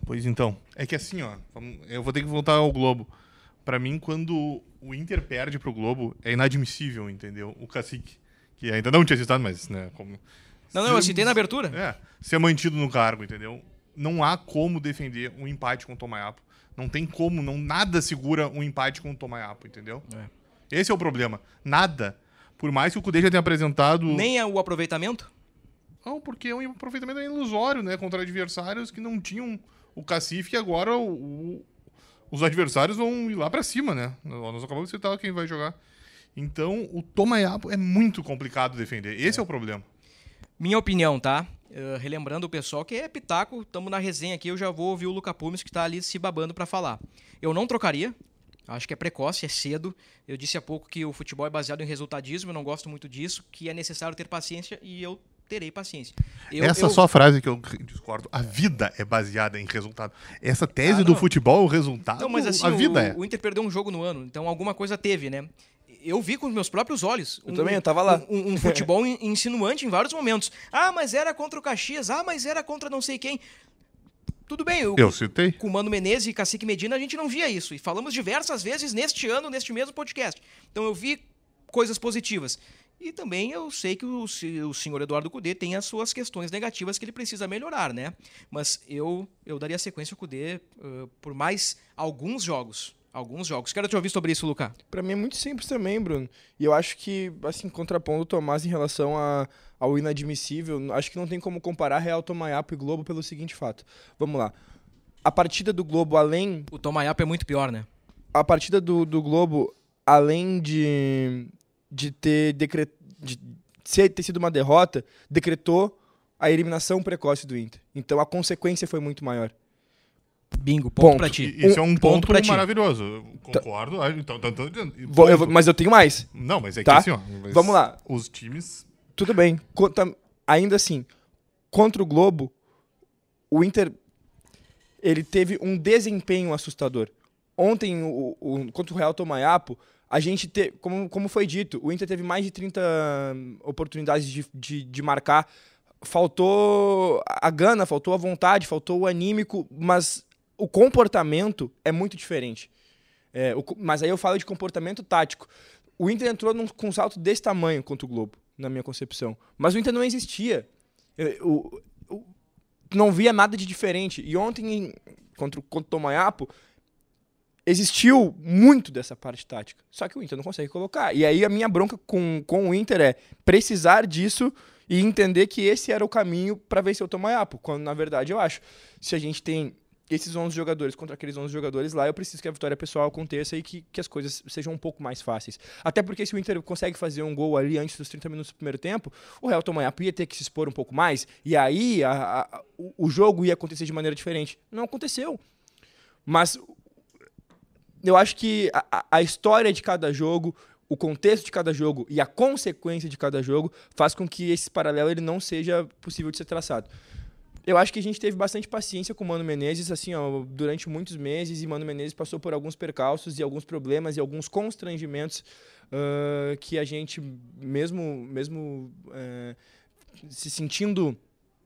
Pois então. É que assim, ó, eu vou ter que voltar ao Globo. Pra mim, quando o Inter perde pro Globo, é inadmissível, entendeu? O Cacique, que ainda não tinha citado, mas, né, como... Não, não, eu citei na abertura. É, ser mantido no cargo, entendeu? Não há como defender um empate com o Tomayapo. Não tem como, não, nada segura um empate com o Tomayapo, entendeu? É. Esse é o problema. Nada. Por mais que o Cudê já tenha apresentado... Nem o aproveitamento? Não, porque o aproveitamento é ilusório, né? Contra adversários que não tinham o cacife e agora o, o, os adversários vão ir lá pra cima, né? Nós acabamos de citar quem vai jogar. Então, o Tomayapo é muito complicado defender. Esse é, é o problema. Minha opinião, tá? Uh, relembrando o pessoal que é pitaco, estamos na resenha aqui, eu já vou ouvir o Luca Pumes que tá ali se babando pra falar. Eu não trocaria, acho que é precoce, é cedo. Eu disse há pouco que o futebol é baseado em resultadismo, eu não gosto muito disso, que é necessário ter paciência e eu terei paciência. Eu, Essa eu... só frase que eu discordo. A vida é baseada em resultado. Essa tese ah, do futebol, o resultado, não, mas assim, a vida o, é. O Inter perdeu um jogo no ano, então alguma coisa teve, né? Eu vi com os meus próprios olhos. Eu um, também, eu tava lá. Um, um futebol insinuante em vários momentos. Ah, mas era contra o Caxias. Ah, mas era contra não sei quem. Tudo bem. Eu, eu citei. Com o Mano Menezes e Cacique Medina, a gente não via isso. E falamos diversas vezes neste ano, neste mesmo podcast. Então eu vi coisas positivas. E também eu sei que o, o senhor Eduardo Cudê tem as suas questões negativas que ele precisa melhorar, né? Mas eu, eu daria sequência ao Cudê uh, por mais alguns jogos. Alguns jogos. Quero te ouvir sobre isso, Luca. Pra mim é muito simples também, Bruno. E eu acho que, assim, contrapondo o Tomás em relação a, ao inadmissível, acho que não tem como comparar Real Tomayapo e Globo pelo seguinte fato. Vamos lá. A partida do Globo, além... O Tomayapo é muito pior, né? A partida do, do Globo, além de, de, ter, decret... de ser, ter sido uma derrota, decretou a eliminação precoce do Inter. Então a consequência foi muito maior. Bingo, ponto, ponto pra ti. Isso um, é um ponto, ponto ti. maravilhoso. Eu concordo. Tá. Então, então, então, Vou, eu, mas eu tenho mais. Não, mas é tá? que assim, ó. Vamos lá. Os times... Tudo bem. Conta, ainda assim, contra o Globo, o Inter ele teve um desempenho assustador. Ontem, o, o, contra o Real Tomayapo, a gente teve, como, como foi dito, o Inter teve mais de trinta oportunidades de, de, de marcar. Faltou a gana, faltou a vontade, faltou o anímico, mas o comportamento é muito diferente. É, o, mas aí eu falo de comportamento tático. O Inter entrou num, com um salto desse tamanho contra o Globo, na minha concepção. Mas o Inter não existia. Eu, eu, eu não via nada de diferente. E ontem, contra, contra o Tomayapo, existiu muito dessa parte tática. Só que o Inter não consegue colocar. E aí a minha bronca com, com o Inter é precisar disso e entender que esse era o caminho para vencer o Tomayapo. Quando, na verdade, eu acho, se a gente tem esses onze jogadores contra aqueles onze jogadores lá, eu preciso que a vitória pessoal aconteça e que, que as coisas sejam um pouco mais fáceis. Até porque se o Inter consegue fazer um gol ali antes dos trinta minutos do primeiro tempo, o Real Tomayapo ia ter que se expor um pouco mais, e aí a, a, o jogo ia acontecer de maneira diferente. Não aconteceu. Mas eu acho que a, a história de cada jogo, o contexto de cada jogo e a consequência de cada jogo faz com que esse paralelo ele não seja possível de ser traçado. Eu acho que a gente teve bastante paciência com o Mano Menezes, assim, ó, durante muitos meses, e Mano Menezes passou por alguns percalços e alguns problemas e alguns constrangimentos uh, que a gente, mesmo, mesmo uh, se sentindo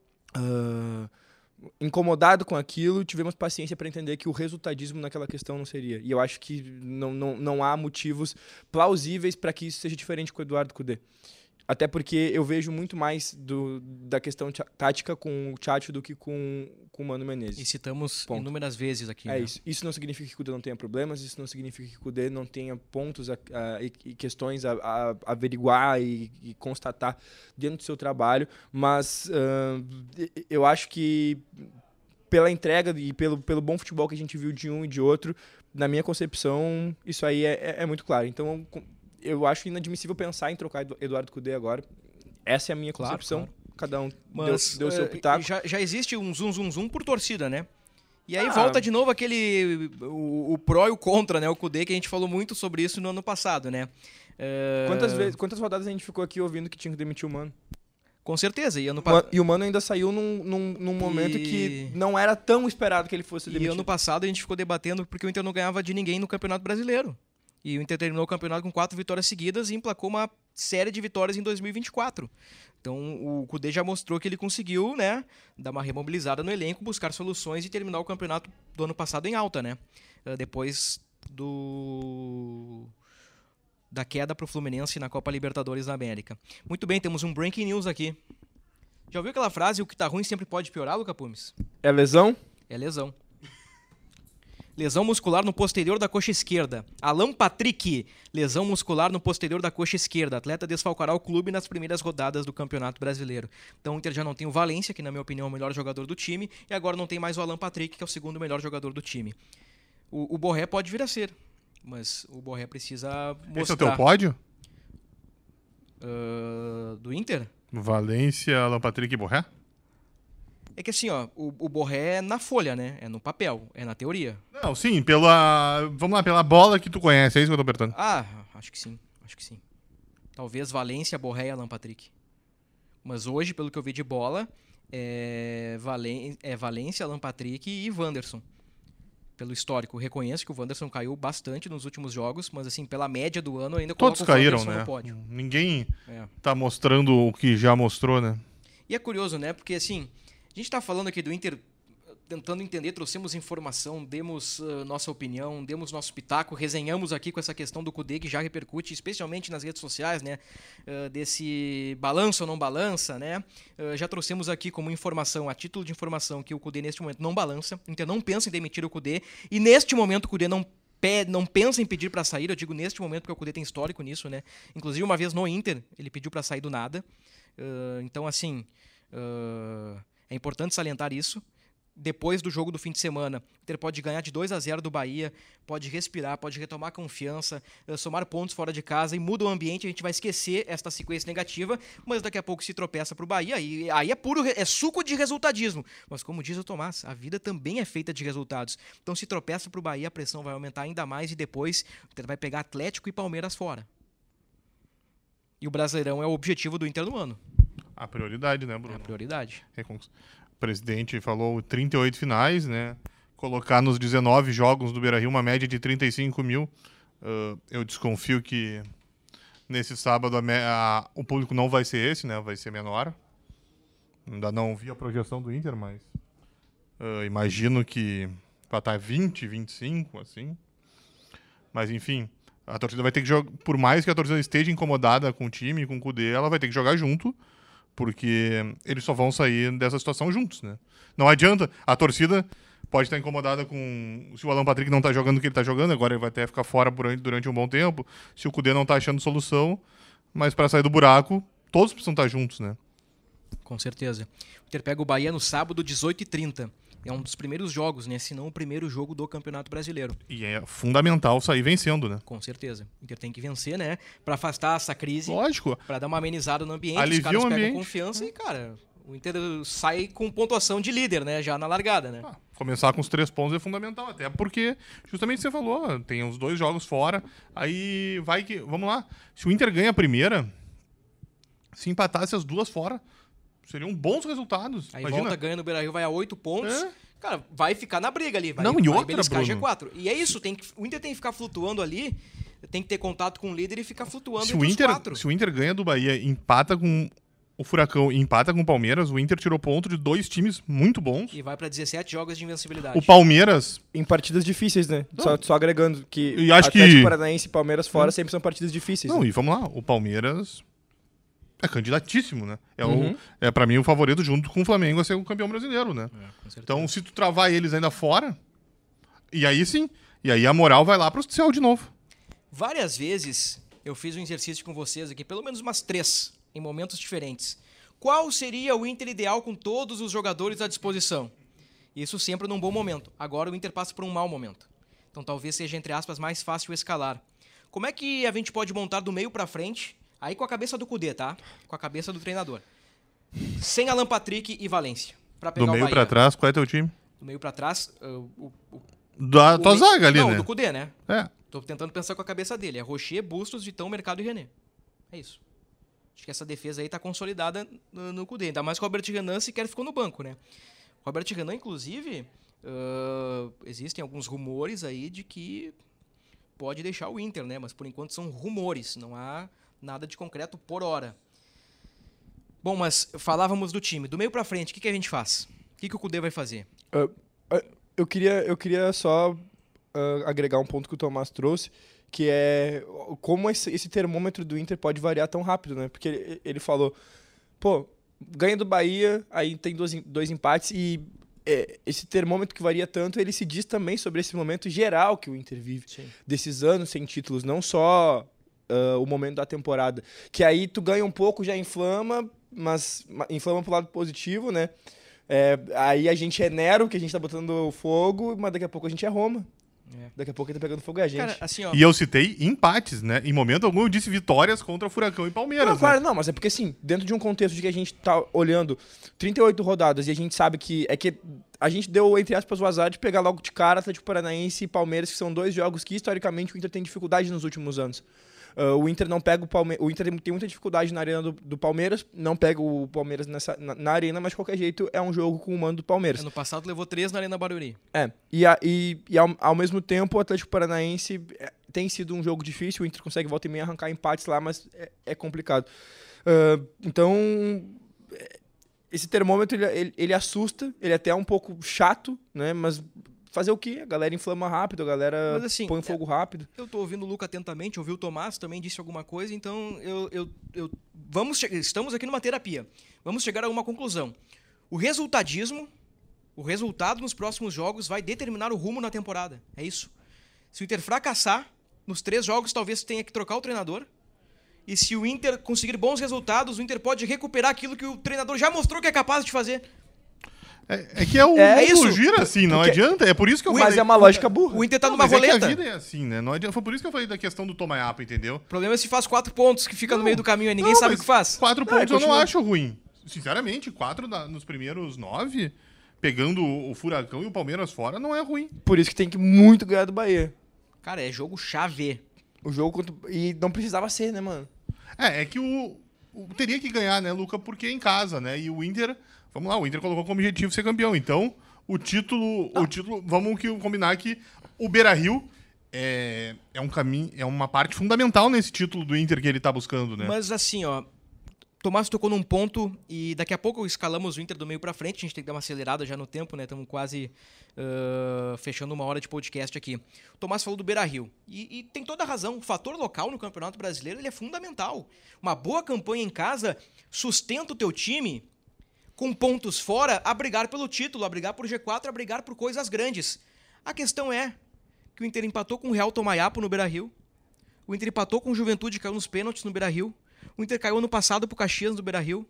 uh, incomodado com aquilo, tivemos paciência para entender que o resultadismo naquela questão não seria. E eu acho que não, não, não há motivos plausíveis para que isso seja diferente com o Eduardo Cudê. Até porque eu vejo muito mais do, da questão tática com o Tchatcho do que com, com o Mano Menezes. E citamos Ponto. inúmeras vezes aqui. É né? isso. Isso não significa que o Cudê não tenha problemas, isso não significa que o Cudê não tenha pontos a, a, e, e questões a, a, a averiguar e, e constatar dentro do seu trabalho, mas uh, eu acho que pela entrega e pelo, pelo bom futebol que a gente viu de um e de outro, na minha concepção, isso aí é, é, é muito claro. Então, eu acho inadmissível pensar em trocar Eduardo Cudê agora. Essa é a minha concepção. Claro, claro. Cada um Mas, deu, deu seu pitaco. Já, já existe um zum, zum, zum por torcida, né? E aí ah. volta de novo aquele... O, o pró e o contra, né? O Cudê, que a gente falou muito sobre isso no ano passado, né? Uh... Quantas, vezes, quantas rodadas a gente ficou aqui ouvindo que tinha que demitir o Mano? Com certeza. E, ano pa... e o Mano ainda saiu num, num, num momento e... que não era tão esperado que ele fosse demitido. E ano passado a gente ficou debatendo porque o Inter não ganhava de ninguém no Campeonato Brasileiro. E o Inter terminou o campeonato com quatro vitórias seguidas e emplacou uma série de vitórias em dois mil e vinte e quatro. Então o Kudê já mostrou que ele conseguiu, né, dar uma remobilizada no elenco, buscar soluções e terminar o campeonato do ano passado em alta, né? Uh, depois do da queda para o Fluminense na Copa Libertadores da América. Muito bem, temos um breaking news aqui. Já ouviu aquela frase, o que tá ruim sempre pode piorar, Luca Pumes? É lesão? É lesão. Lesão muscular no posterior da coxa esquerda. Alan Patrick, lesão muscular no posterior da coxa esquerda. Atleta desfalcará o clube nas primeiras rodadas do Campeonato Brasileiro. Então o Inter já não tem o Valência, que na minha opinião é o melhor jogador do time, e agora não tem mais o Alan Patrick, que é o segundo melhor jogador do time. O, o Borré pode vir a ser, mas o Borré precisa mostrar... Esse é o teu pódio? Uh, do Inter? Valência, Alan Patrick e Borré? É que assim, ó, o, o Borré é na folha, né? É no papel, é na teoria. Não, sim, pela... Vamos lá, pela bola que tu conhece, é isso que eu tô apertando. Ah, acho que sim, acho que sim. Talvez Valência, Borré e Alan Patrick. Mas hoje, pelo que eu vi de bola, é, Valen... é Valência, Alan Patrick e Wanderson. Pelo histórico, reconheço que o Wanderson caiu bastante nos últimos jogos, mas assim, pela média do ano ainda Todos coloco o caíram, Wanderson né? no pódio. Ninguém É. tá mostrando o que já mostrou, né? E é curioso, né? Porque assim, a gente tá falando aqui do Inter, tentando entender, trouxemos informação, demos uh, nossa opinião, demos nosso pitaco, resenhamos aqui com essa questão do Kudê, que já repercute, especialmente nas redes sociais, né? Uh, desse balança ou não balança, né? Uh, já trouxemos aqui como informação, a título de informação, que o Kudê neste momento não balança, o Inter não pensa em demitir o Kudê, e neste momento o Kudê não pede, não pensa em pedir para sair, eu digo neste momento porque o Kudê tem histórico nisso, né? Inclusive uma vez no Inter, ele pediu para sair do nada. Uh, então assim, uh, é importante salientar isso. Depois do jogo do fim de semana, o Inter pode ganhar de dois a zero do Bahia, pode respirar, pode retomar confiança, somar pontos fora de casa e muda o ambiente, a gente vai esquecer esta sequência negativa, mas daqui a pouco se tropeça pro Bahia, e aí é puro, é suco de resultadismo. Mas como diz o Tomás, a vida também é feita de resultados. Então se tropeça pro Bahia, a pressão vai aumentar ainda mais e depois o Inter vai pegar Atlético e Palmeiras fora. E o Brasileirão é o objetivo do Inter no ano. A prioridade, né, Bruno? É a prioridade. É com... O presidente falou trinta e oito finais, né? Colocar nos dezenove jogos do Beira-Rio uma média de trinta e cinco mil. Uh, eu desconfio que nesse sábado a me... a... o público não vai ser esse, né? Vai ser menor. Ainda não vi a projeção do Inter, mas uh, imagino que vai estar vinte, vinte e cinco, assim. Mas enfim, a torcida vai ter que jogar. Por mais que a torcida esteja incomodada com o time, com o Kudê, ela vai ter que jogar junto. Porque eles só vão sair dessa situação juntos, né? Não adianta. A torcida pode estar incomodada com... Se o Alan Patrick não está jogando o que ele está jogando, agora ele vai até ficar fora durante um bom tempo. Se o Kudê não está achando solução, mas para sair do buraco, todos precisam estar juntos, né? Com certeza. O Inter pega o Bahia no sábado, dezoito e trinta. É um dos primeiros jogos, né? Se não o primeiro jogo do Campeonato Brasileiro. E é fundamental sair vencendo, né? Com certeza. O Inter tem que vencer, né? Pra afastar essa crise. Lógico. Pra dar uma amenizada no ambiente. Alivia os caras o pegam ambiente. confiança e, cara, o Inter sai com pontuação de líder, né? Já na largada, né? Ah, começar com os três pontos é fundamental. Até porque, justamente você falou, tem os dois jogos fora. Aí vai que... Vamos lá. Se o Inter ganha a primeira, se empatasse as duas fora, seriam bons resultados. Aí Imagina. volta, ganha no Beira-Rio, vai a oito pontos. É. Cara, vai ficar na briga ali. Vai, Não, e vai outra, beliscar Bruno. G quatro. E é isso, tem que, o Inter tem que ficar flutuando ali, tem que ter contato com o líder e ficar flutuando Se entre o, os Inter, quatro. se o Inter ganha do Bahia, empata com o Furacão e empata com o Palmeiras, o Inter tirou ponto de dois times muito bons. E vai pra dezessete jogos de invencibilidade. O Palmeiras... Em partidas difíceis, né? Só, só agregando que E acho Atlético que- Paranaense e Palmeiras fora sempre são partidas difíceis. Não, né? e vamos lá, o Palmeiras é candidatíssimo, né? É, Uhum. o, é pra mim o favorito junto com o Flamengo a ser o campeão brasileiro, né? É, com certeza. Então, se tu travar eles ainda fora, e aí sim, e aí a moral vai lá pro céu de novo. Várias vezes eu fiz um exercício com vocês aqui, pelo menos umas três, em momentos diferentes. Qual seria o Inter ideal com todos os jogadores à disposição? Isso sempre num bom momento. Agora o Inter passa por um mau momento. Então talvez seja, entre aspas, mais fácil escalar. Como é que a gente pode montar do meio pra frente, aí com a cabeça do Kudê, tá? Com a cabeça do treinador. Sem Alan Patrick e Valência. Pra pegar Do o meio Bahia. pra trás, qual é teu time? Do meio pra trás, uh, o, o, Da o tua meio- zaga ali, Não, né? do Kudê, né? É. Tô tentando pensar com a cabeça dele. É Rocher, Bustos, Vitão, Mercado e René. É isso. Acho que essa defesa aí tá consolidada no, no Kudê. Ainda mais que o Robert Renan sequer ficou no banco, né? Robert Renan, inclusive, uh, existem alguns rumores aí de que pode deixar o Inter, né? Mas por enquanto são rumores. Não há Nada de concreto por hora. Bom, mas falávamos do time. Do meio pra frente, o que, que a gente faz? O que, que o Kudê vai fazer? Uh, uh, eu, queria, eu queria só uh, agregar um ponto que o Tomás trouxe, que é como esse, esse termômetro do Inter pode variar tão rápido, né? Porque ele, ele falou, pô, ganha do Bahia, aí tem dois, dois empates e é, esse termômetro que varia tanto, ele se diz também sobre esse momento geral que o Inter vive. Sim. Desses anos sem títulos, não só uh, o momento da temporada. Que aí tu ganha um pouco, já inflama, mas inflama pro lado positivo, né? É, aí a gente é Nero, que a gente tá botando fogo, mas daqui a pouco a gente é Roma. É. Daqui a pouco ele tá pegando fogo a gente. Cara, assim, ó... E eu citei empates, né? Em momento algum eu disse vitórias contra Furacão e Palmeiras. Não, né? claro, não, mas é porque assim, dentro de um contexto de que a gente tá olhando trinta e oito rodadas e a gente sabe que é que a gente deu, entre aspas, o azar de pegar logo de cara Atlético Paranaense e Palmeiras, que são dois jogos que historicamente o Inter tem dificuldade nos últimos anos. Uh, o Inter não pega o Palmeiras. O Inter tem muita dificuldade na arena do, do Palmeiras, não pega o Palmeiras nessa, na, na arena, mas de qualquer jeito é um jogo com o mando do Palmeiras. Ano passado levou três na Arena Barueri. É, e, a, e, e ao, ao mesmo tempo o Atlético Paranaense é, tem sido um jogo difícil, o Inter consegue volta e meia arrancar empates lá, mas é, é complicado. Uh, então, esse termômetro ele, ele, ele assusta, ele é até um pouco chato, né? Mas fazer o quê? A galera inflama rápido, a galera Mas, assim, põe fogo rápido. Eu tô ouvindo o Luca atentamente, ouvi o Tomás, também disse alguma coisa, então eu, eu, eu vamos estamos aqui numa terapia. Vamos chegar a uma conclusão. O resultadismo, o resultado nos próximos jogos vai determinar o rumo na temporada. É isso. Se o Inter fracassar nos três jogos, talvez tenha que trocar o treinador. E se o Inter conseguir bons resultados, o Inter pode recuperar aquilo que o treinador já mostrou que é capaz de fazer. É, é que é o é isso. gira assim, não Porque... adianta. É por isso que eu Mas falei. é uma lógica burra. O Inter tá não, numa mas roleta. É que a vida é assim, né? Não adianta. Foi por isso que eu falei da questão do Tomayapa, entendeu? O problema é se faz quatro pontos que fica não, no meio do caminho e ninguém não, sabe o que faz. Quatro não, pontos eu não acho ruim. Sinceramente, quatro da, nos primeiros nove, pegando o, o Furacão e o Palmeiras fora, não é ruim. Por isso que tem que muito ganhar do Bahia. Cara, é jogo chave. O jogo contra... E não precisava ser, né, mano? É, é que o, o teria que ganhar, né, Luca, porque é em casa, né? E o Inter, vamos lá, o Inter colocou como objetivo ser campeão. Então, o título, o título, vamos que, combinar que o Beira-Rio é, é um caminho, é uma parte fundamental nesse título do Inter que ele tá buscando, né? Mas assim, ó, Tomás tocou num ponto e daqui a pouco escalamos o Inter do meio pra frente, a gente tem que dar uma acelerada já no tempo, né? Estamos quase uh, fechando uma hora de podcast aqui. O Tomás falou do Beira-Rio e, e tem toda a razão, o fator local no Campeonato Brasileiro ele é fundamental. Uma boa campanha em casa sustenta o teu time com pontos fora a brigar pelo título, a brigar por G quatro, a brigar por coisas grandes. A questão é que o Inter empatou com o Real Tomayapo no Beira-Rio, o Inter empatou com o Juventude e caiu nos pênaltis no Beira-Rio, o Inter caiu ano passado pro Caxias no Beira-Rio.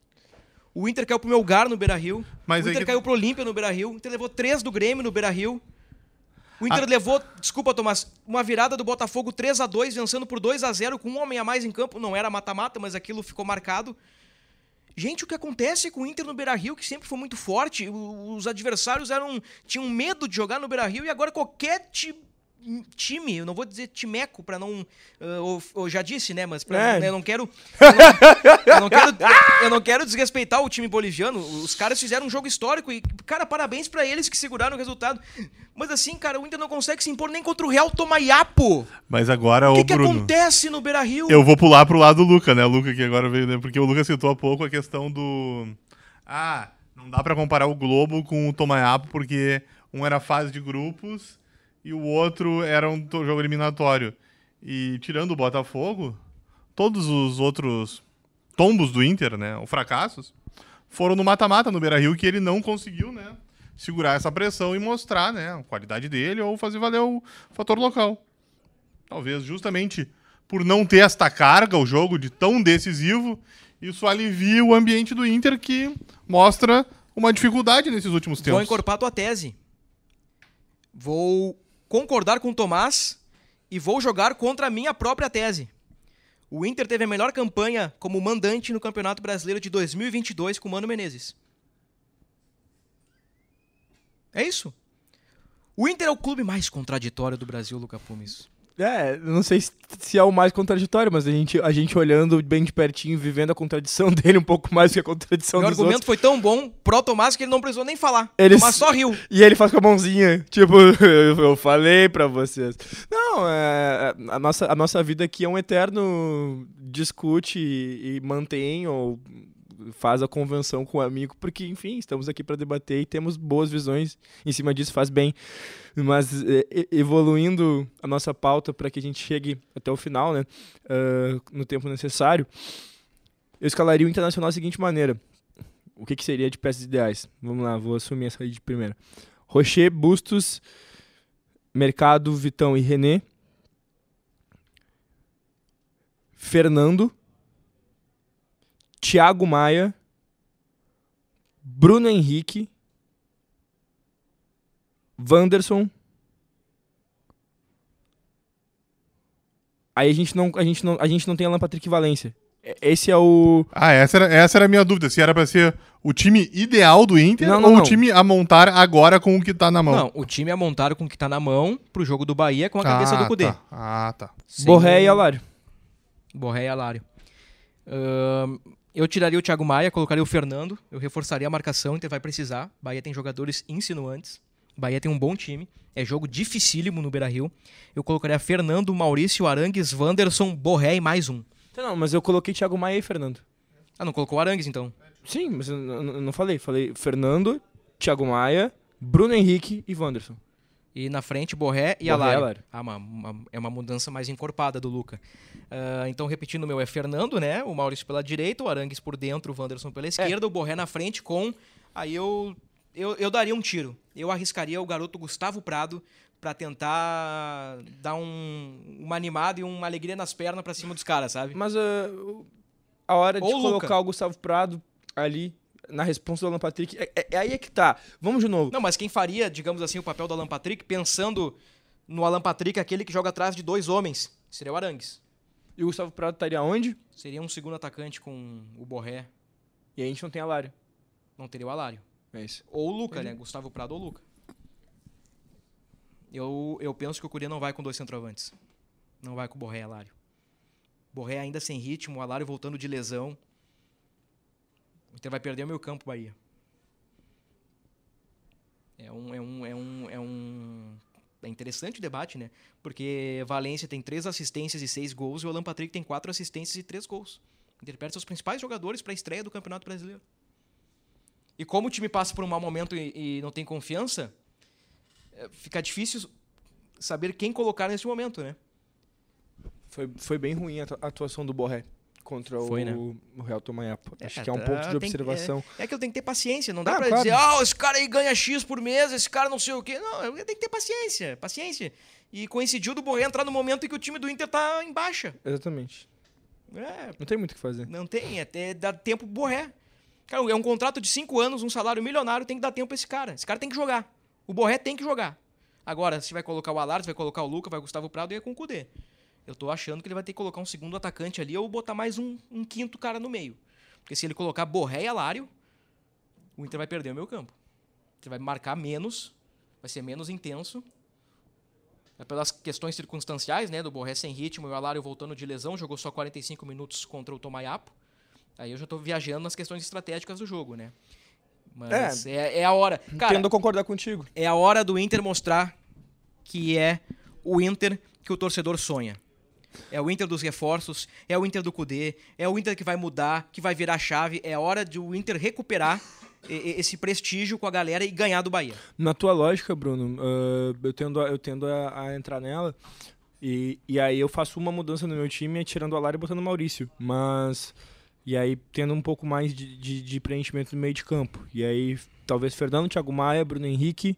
O Inter caiu pro Melgar no Beira-Rio. O Inter que... caiu pro Olímpia no Beira-Rio. O Inter levou três do Grêmio no Beira-Rio. O Inter ah. levou, desculpa, Tomás, uma virada do Botafogo três a dois, vencendo por dois a zero, com um homem a mais em campo. Não era mata-mata, mas aquilo ficou marcado. Gente, o que acontece com o Inter no Beira-Rio, que sempre foi muito forte, os adversários eram, tinham medo de jogar no Beira-Rio e agora qualquer time... time, eu não vou dizer timeco pra não, uh, eu já disse, né, mas pra, é. eu não quero eu não, eu não quero eu não quero desrespeitar o time boliviano. Os caras fizeram um jogo histórico e, cara, parabéns pra eles que seguraram o resultado, mas assim, cara, o Inter não consegue se impor nem contra o Real Tomayapo. Mas agora, o que, ô, que Bruno, acontece no Beira-Rio? Eu vou pular pro lado do Luca, né, o Luca que agora veio, né, porque o Luca citou há pouco a questão do ah, não dá pra comparar o Globo com o Tomayapo porque um era fase de grupos e o outro era um jogo eliminatório. E tirando o Botafogo, todos os outros tombos do Inter, né, os fracassos, foram no mata-mata no Beira-Rio, que ele não conseguiu, né, segurar essa pressão e mostrar, né, a qualidade dele ou fazer valer o fator local. Talvez justamente por não ter esta carga, o jogo de tão decisivo, isso alivia o ambiente do Inter, que mostra uma dificuldade nesses últimos tempos. Vou encorpar tua tese. Vou concordar com o Tomás e vou jogar contra a minha própria tese. O Inter teve a melhor campanha como mandante no Campeonato Brasileiro de dois mil e vinte e dois com o Mano Menezes. É isso. O Inter é o clube mais contraditório do Brasil, Luca Pumes. É, não sei se, se é o mais contraditório, mas a gente, a gente olhando bem de pertinho, vivendo a contradição dele um pouco mais que a contradição Meu dos argumento outros. foi tão bom pro Tomás que ele não precisou nem falar. Ele Tomás s- só riu. E ele faz com a mãozinha, tipo, eu falei pra vocês. Não, é, a, nossa, a nossa vida aqui é um eterno discute e, e mantém ou faz a convenção com o amigo, porque, enfim, estamos aqui pra debater e temos boas visões em cima disso, faz bem. Mas é, e- evoluindo a nossa pauta para que a gente chegue até o final, né, ah, no tempo necessário, eu escalaria o Internacional da seguinte maneira. O que, que seria de peças ideais? Vamos lá, vou assumir essa aí de primeira. Rocher, Bustos, Mercado, Vitão e René. Fernando. Thiago Maia. Bruno Henrique. Wanderson. Aí a gente não, a gente não, a gente não tem Alan Patrick Valência. É- Esse é o... Ah, essa era, essa era a minha dúvida. Se era pra ser o time ideal do Inter Não, não, ou não. o time a montar agora com o que tá na mão? Não, o time é montado com o que tá na mão pro jogo do Bahia com a cabeça ah, do Cudê. Tá. Ah, tá. Sem Borré e um- Alário. Borré e Alário. Ahn, eu tiraria o Thiago Maia, colocaria o Fernando, eu reforçaria a marcação, Inter vai precisar. Bahia tem jogadores insinuantes. Bahia tem um bom time. É jogo dificílimo no Beira-Rio. Eu colocaria Fernando, Maurício, Arangues, Wanderson, Borré e mais um. Não, mas eu coloquei Thiago Maia e Fernando. Ah, não colocou o Arangues, então? Sim, mas eu n- eu não falei. Falei Fernando, Thiago Maia, Bruno Henrique e Wanderson. E na frente, Borré e Borré e Alário. Alário. Ah, uma, uma- é uma mudança mais encorpada do Luca. Ah, então, repetindo o meu, é Fernando, né? O Maurício pela direita, o Arangues por dentro, o Wanderson pela esquerda, o Borré na frente com... Aí eu, eu, eu daria um tiro. Eu arriscaria o garoto Gustavo Prado pra tentar dar um, uma animada e uma alegria nas pernas pra cima dos caras, sabe? Mas ah, o- a hora de Ou colocar Luca. o Gustavo Prado ali na responsa do Alan Patrick, é, é- é aí é que tá. Vamos de novo. Não, mas quem faria, digamos assim, o papel do Alan Patrick, pensando no Alan Patrick, aquele que joga atrás de dois homens, seria o Arangues. E o Gustavo Prado estaria onde? Seria um segundo atacante com o Borré. E a gente não tem Alário. Não teria o Alário. É isso. Ou o Luca, né? Gustavo Prado ou Luca. Eu, eu penso que o Cudê não vai com dois centroavantes. Não vai com o Borré e Alário. Borré ainda sem ritmo, o Alário voltando de lesão. O Inter vai perder o meio campo, Bahia. É um, é um, é um, é um... É interessante o debate, né? Porque Valência tem três assistências e seis gols e o Alan Patrick tem quatro assistências e três gols. O Inter perde seus principais jogadores para a estreia do Campeonato Brasileiro. E como o time passa por um mau momento e, e não tem confiança, é, fica difícil saber quem colocar nesse momento, né? Foi, foi bem ruim a atu- a atuação do Borré contra Foi, o, né? o Real Tomayapo. Acho É, que é um tá, ponto de tem- observação. É, é que eu tenho que ter paciência. Não dá Ah, pra claro. dizer, ah, esse cara aí ganha X por mês, esse cara não sei o quê. Não, eu tenho que ter paciência. Paciência. E coincidiu do Borré entrar no momento em que o time do Inter tá em baixa. Exatamente. É, Não tem muito o que fazer. não tem, até dá tempo pro Borré. Cara, é um contrato de cinco anos, um salário milionário, tem que dar tempo pra esse cara. Esse cara tem que jogar. O Borré tem que jogar. Agora, se vai colocar o Alário, se vai colocar o Luca, vai o Gustavo Prado e é com o Cudê. Eu tô achando que ele vai ter que colocar um segundo atacante ali ou botar mais um, um quinto cara no meio. Porque se ele colocar Borré e Alário, o Inter vai perder o meio campo. Você vai marcar menos, vai ser menos intenso. É pelas questões circunstanciais, né? Do Borré sem ritmo e o Alário voltando de lesão, jogou só quarenta e cinco minutos contra o Tomayapo. Aí eu já tô viajando nas questões estratégicas do jogo, né? Mas é, é a hora. Cara, Tendo a concordar contigo. é a hora do Inter mostrar que é o Inter que o torcedor sonha. É o Inter dos reforços, é o Inter do Cudê, é o Inter que vai mudar, que vai virar a chave. É a hora de o Inter recuperar e- e- esse prestígio com a galera e ganhar do Bahia. Na tua lógica, Bruno, ah, eu tendo, a, eu tendo a, a entrar nela. E, e aí eu faço uma mudança no meu time, tirando o Alário e botando o Maurício. Mas... E aí tendo um pouco mais de, de, de preenchimento no meio de campo. E aí talvez Fernando, Thiago Maia, Bruno Henrique,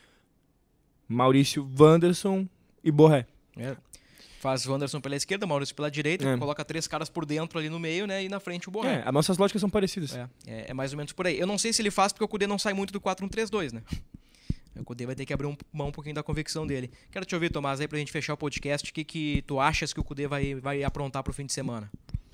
Maurício, Wanderson e Borré. Faz Wanderson pela esquerda, Maurício pela direita, É. coloca três caras por dentro ali no meio, né? E na frente o Borré. É, as nossas lógicas são parecidas. É, é, é mais ou menos por aí. Eu não sei se ele faz porque o Cudê não sai muito do quatro um três dois, né? O Cudê vai ter que abrir um, mão um pouquinho da convicção dele. Quero te ouvir, Tomás, aí pra gente fechar o podcast. O que, que tu achas que o Cudê vai, vai aprontar pro fim de semana?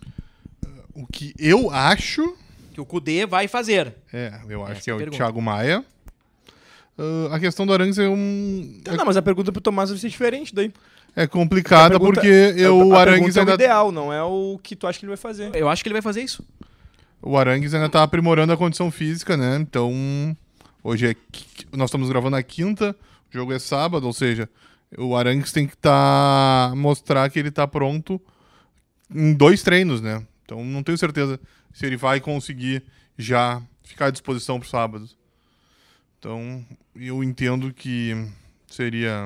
O que eu acho... Que o Cudê vai fazer. É, eu acho Essa que é o pergunta. Thiago Maia. Uh, a questão do Arangues é um... Não, não, mas a pergunta pro Tomás vai ser diferente daí. É complicada pergunta- porque eu, a, o a Arangues pergunta é o ainda... ideal, não é o que tu acha que ele vai fazer. Eu acho que ele vai fazer isso. O Arangues ainda tá aprimorando a condição física, né? Então, hoje é... qui- Nós estamos gravando na quinta, o jogo é sábado, ou seja, o Arangues tem que tá... mostrar que ele tá pronto em dois treinos, né? Então, não tenho certeza se ele vai conseguir já ficar à disposição pro sábado. Então, eu entendo que seria...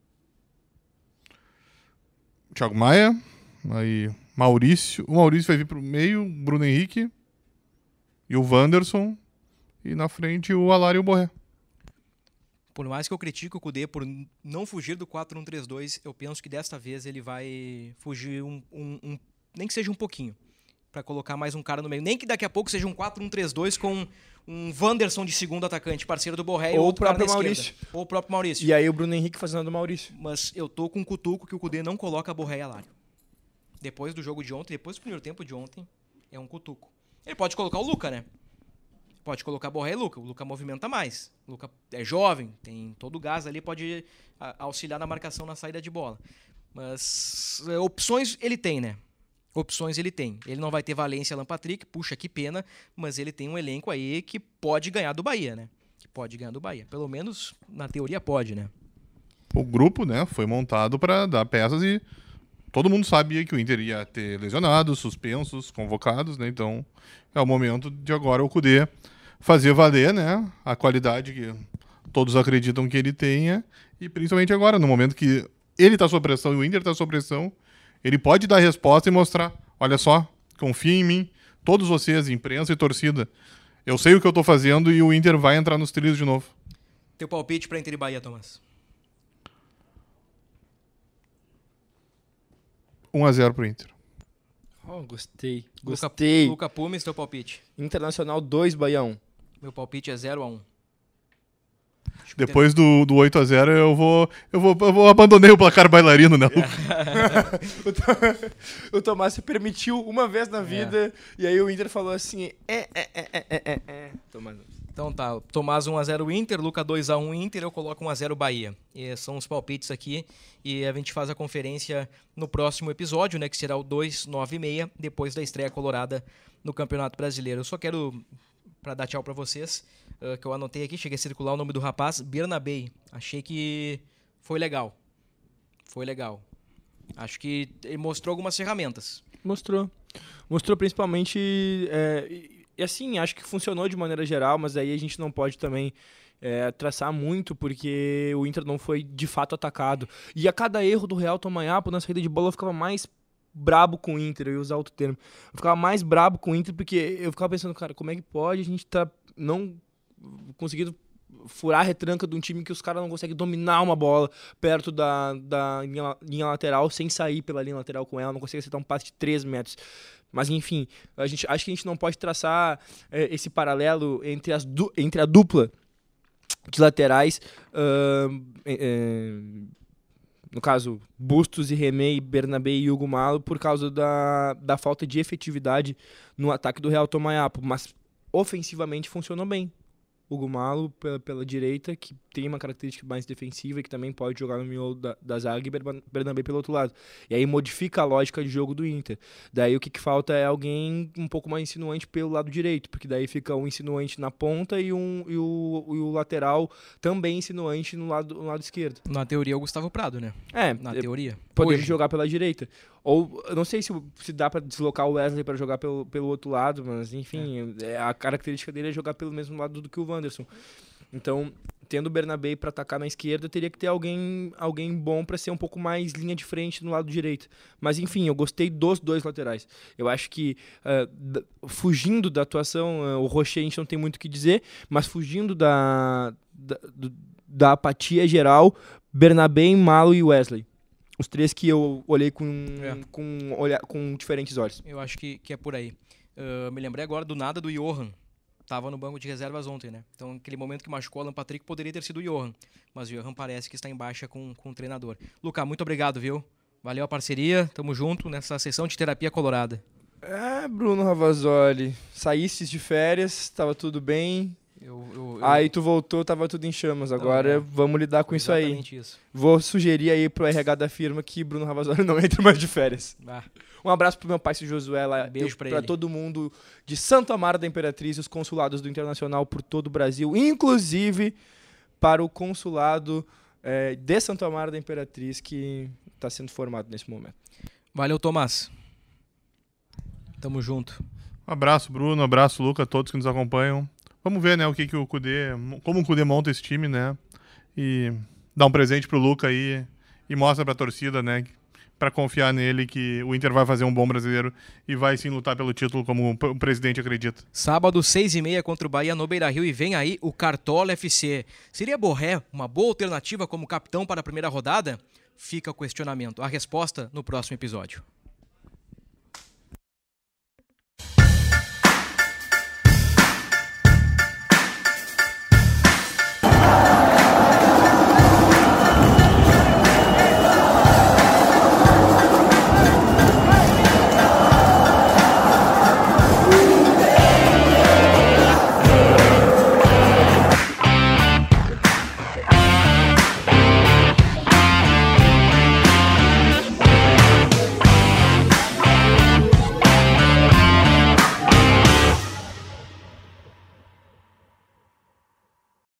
Thiago Maia, aí Maurício. O Maurício vai vir pro meio, Bruno Henrique e o Wanderson. E na frente o Alário e o Borré. Por mais que eu critique o Kudê por n- não fugir do quatro um três dois, eu penso que desta vez ele vai fugir um, um- um- nem que seja um pouquinho, para colocar mais um cara no meio. Nem que daqui a pouco seja um quatro um três dois com um Wanderson de segundo atacante, parceiro do Borré, e Ou outro o cara na próprio esquerda. Maurício. Ou o próprio Maurício. E aí o Bruno Henrique fazendo a do Maurício. Mas eu tô com um cutuco que o Kudê não coloca Borré e Alário. Depois do jogo de ontem, depois do primeiro tempo de ontem, é um cutuco. Ele pode colocar o Luca, né? Pode colocar Borré e Luca. O Luca movimenta mais. O Luca é jovem, tem todo o gás ali, pode a- auxiliar na marcação na saída de bola. Mas é, opções ele tem, né? Opções ele tem. Ele não vai ter Valência e Alan Patrick, puxa, que pena, mas ele tem um elenco aí que pode ganhar do Bahia, né? Que pode ganhar do Bahia. Pelo menos, na teoria, pode, né? O grupo, né, foi montado para dar peças e todo mundo sabia que o Inter ia ter lesionados, suspensos, convocados, né? Então é o momento de agora o Kudê fazer valer, né, a qualidade que todos acreditam que ele tenha e principalmente agora, no momento que ele tá sob pressão e o Inter tá sob pressão, ele pode dar resposta e mostrar, olha só, confia em mim, todos vocês, imprensa e torcida, eu sei o que eu tô fazendo e o Inter vai entrar nos trilhos de novo. Teu palpite pra Inter e Bahia, Tomás? um a zero pro Inter. Oh, gostei. Luca, Gostei. Luca Pumes, teu palpite? Internacional dois, Bahia um. Meu palpite é zero a um. Depois do, do oito a zero eu vou, eu vou eu vou abandonei o placar bailarino, né? o, To- o Tomás se permitiu uma vez na vida e aí o Inter falou assim: é, é, é, é, é, é, é. Tomás. Então tá, Tomás um a zero Inter, Luca dois a um Inter, eu coloco um a zero Bahia. E são os palpites aqui e a gente faz a conferência no próximo episódio, né, que será o dois nove seis, depois da estreia colorada no Campeonato Brasileiro. Eu só quero, para dar tchau para vocês, uh, que eu anotei aqui, cheguei a circular o nome do rapaz, Bernabei. Achei que foi legal. Foi legal. Acho que ele mostrou algumas ferramentas. Mostrou. Mostrou principalmente. É, e, e assim, acho que funcionou de maneira geral, mas aí a gente não pode também é, traçar muito, porque o Inter não foi de fato atacado. E a cada erro do Real Tomanhapo na saída de bola eu ficava mais brabo com o Inter, eu ia usar outro termo. Eu ficava mais brabo com o Inter, porque eu ficava pensando, cara, como é que pode a gente tá não conseguindo furar a retranca de um time que os caras não conseguem dominar uma bola perto da, da linha, linha lateral sem sair pela linha lateral com ela, não consegue acertar um passe de três metros. Mas enfim, a gente, acho que a gente não pode traçar é, esse paralelo entre, as du, entre a dupla de laterais, uh, é, é, no caso, Bustos e René, Bernabé e Hugo Malo, por causa da, da falta de efetividade no ataque do Real Tomayapo, mas ofensivamente funcionou bem. Hugo Malo pela, pela direita, que tem uma característica mais defensiva e que também pode jogar no miolo da, da zaga, e Bernabé pelo outro lado. E aí modifica a lógica de jogo do Inter. Daí o que, que falta é alguém um pouco mais insinuante pelo lado direito, porque daí fica um insinuante na ponta e, um, e, o, e o lateral também insinuante no lado, no lado esquerdo. Na teoria, o Gustavo Prado, né? É, Na teoria. poder Hoje. jogar pela direita. Ou, eu não sei se, se dá pra deslocar o Wesley pra jogar pelo, pelo outro lado, mas enfim, é. a característica dele é jogar pelo mesmo lado do que o Wanderson. Então, tendo o Bernabé pra atacar na esquerda, teria que ter alguém, alguém bom pra ser um pouco mais linha de frente no lado direito. Mas enfim, eu gostei dos dois laterais. Eu acho que, uh, d- fugindo da atuação, uh, o Rocher a gente não tem muito o que dizer, mas fugindo da, da, do- da apatia geral, Bernabé, Malo e Wesley. Os três que eu olhei com, É. com, olha, com diferentes olhos. Eu acho que, que é por aí. Uh, me lembrei agora do nada do Johan. Tava no banco de reservas ontem, né? Então, aquele momento que machucou o Alan Patrick poderia ter sido o Johan. Mas o Johan parece que está em baixa com, com o treinador. Luca, muito obrigado, viu? Valeu a parceria. Tamo junto nessa sessão de terapia colorada. É, Bruno Ravazoli, saístes de férias, estava tudo bem, Eu, eu, eu... Aí tu voltou, tava tudo em chamas. Agora Não, é. vamos lidar com isso aí. Exatamente isso. Vou sugerir aí pro R H da firma que Bruno Ravazoli não entre mais de férias. Ah, Um abraço pro meu pai, seu Josué, lá, Um beijo e pra pra ele. todo mundo de Santo Amaro da Imperatriz, os consulados do Internacional por todo o Brasil, inclusive para o consulado é, de Santo Amaro da Imperatriz, que está sendo formado nesse momento. valeu, Tomás. Tamo junto. Um abraço, Bruno. Um abraço, Luca, a todos que nos acompanham. Vamos ver, né, o que, que o Cudê, como o Cudê monta esse time, né? E dá um presente pro Luca aí e mostra pra torcida, né? Pra confiar nele que o Inter vai fazer um bom brasileiro e vai sim lutar pelo título como o presidente acredita. Sábado, seis e meia contra o Bahia no Beira-Rio e vem aí o Cartola F C. Seria Borré uma boa alternativa como capitão para a primeira rodada? Fica o questionamento. A resposta no próximo episódio.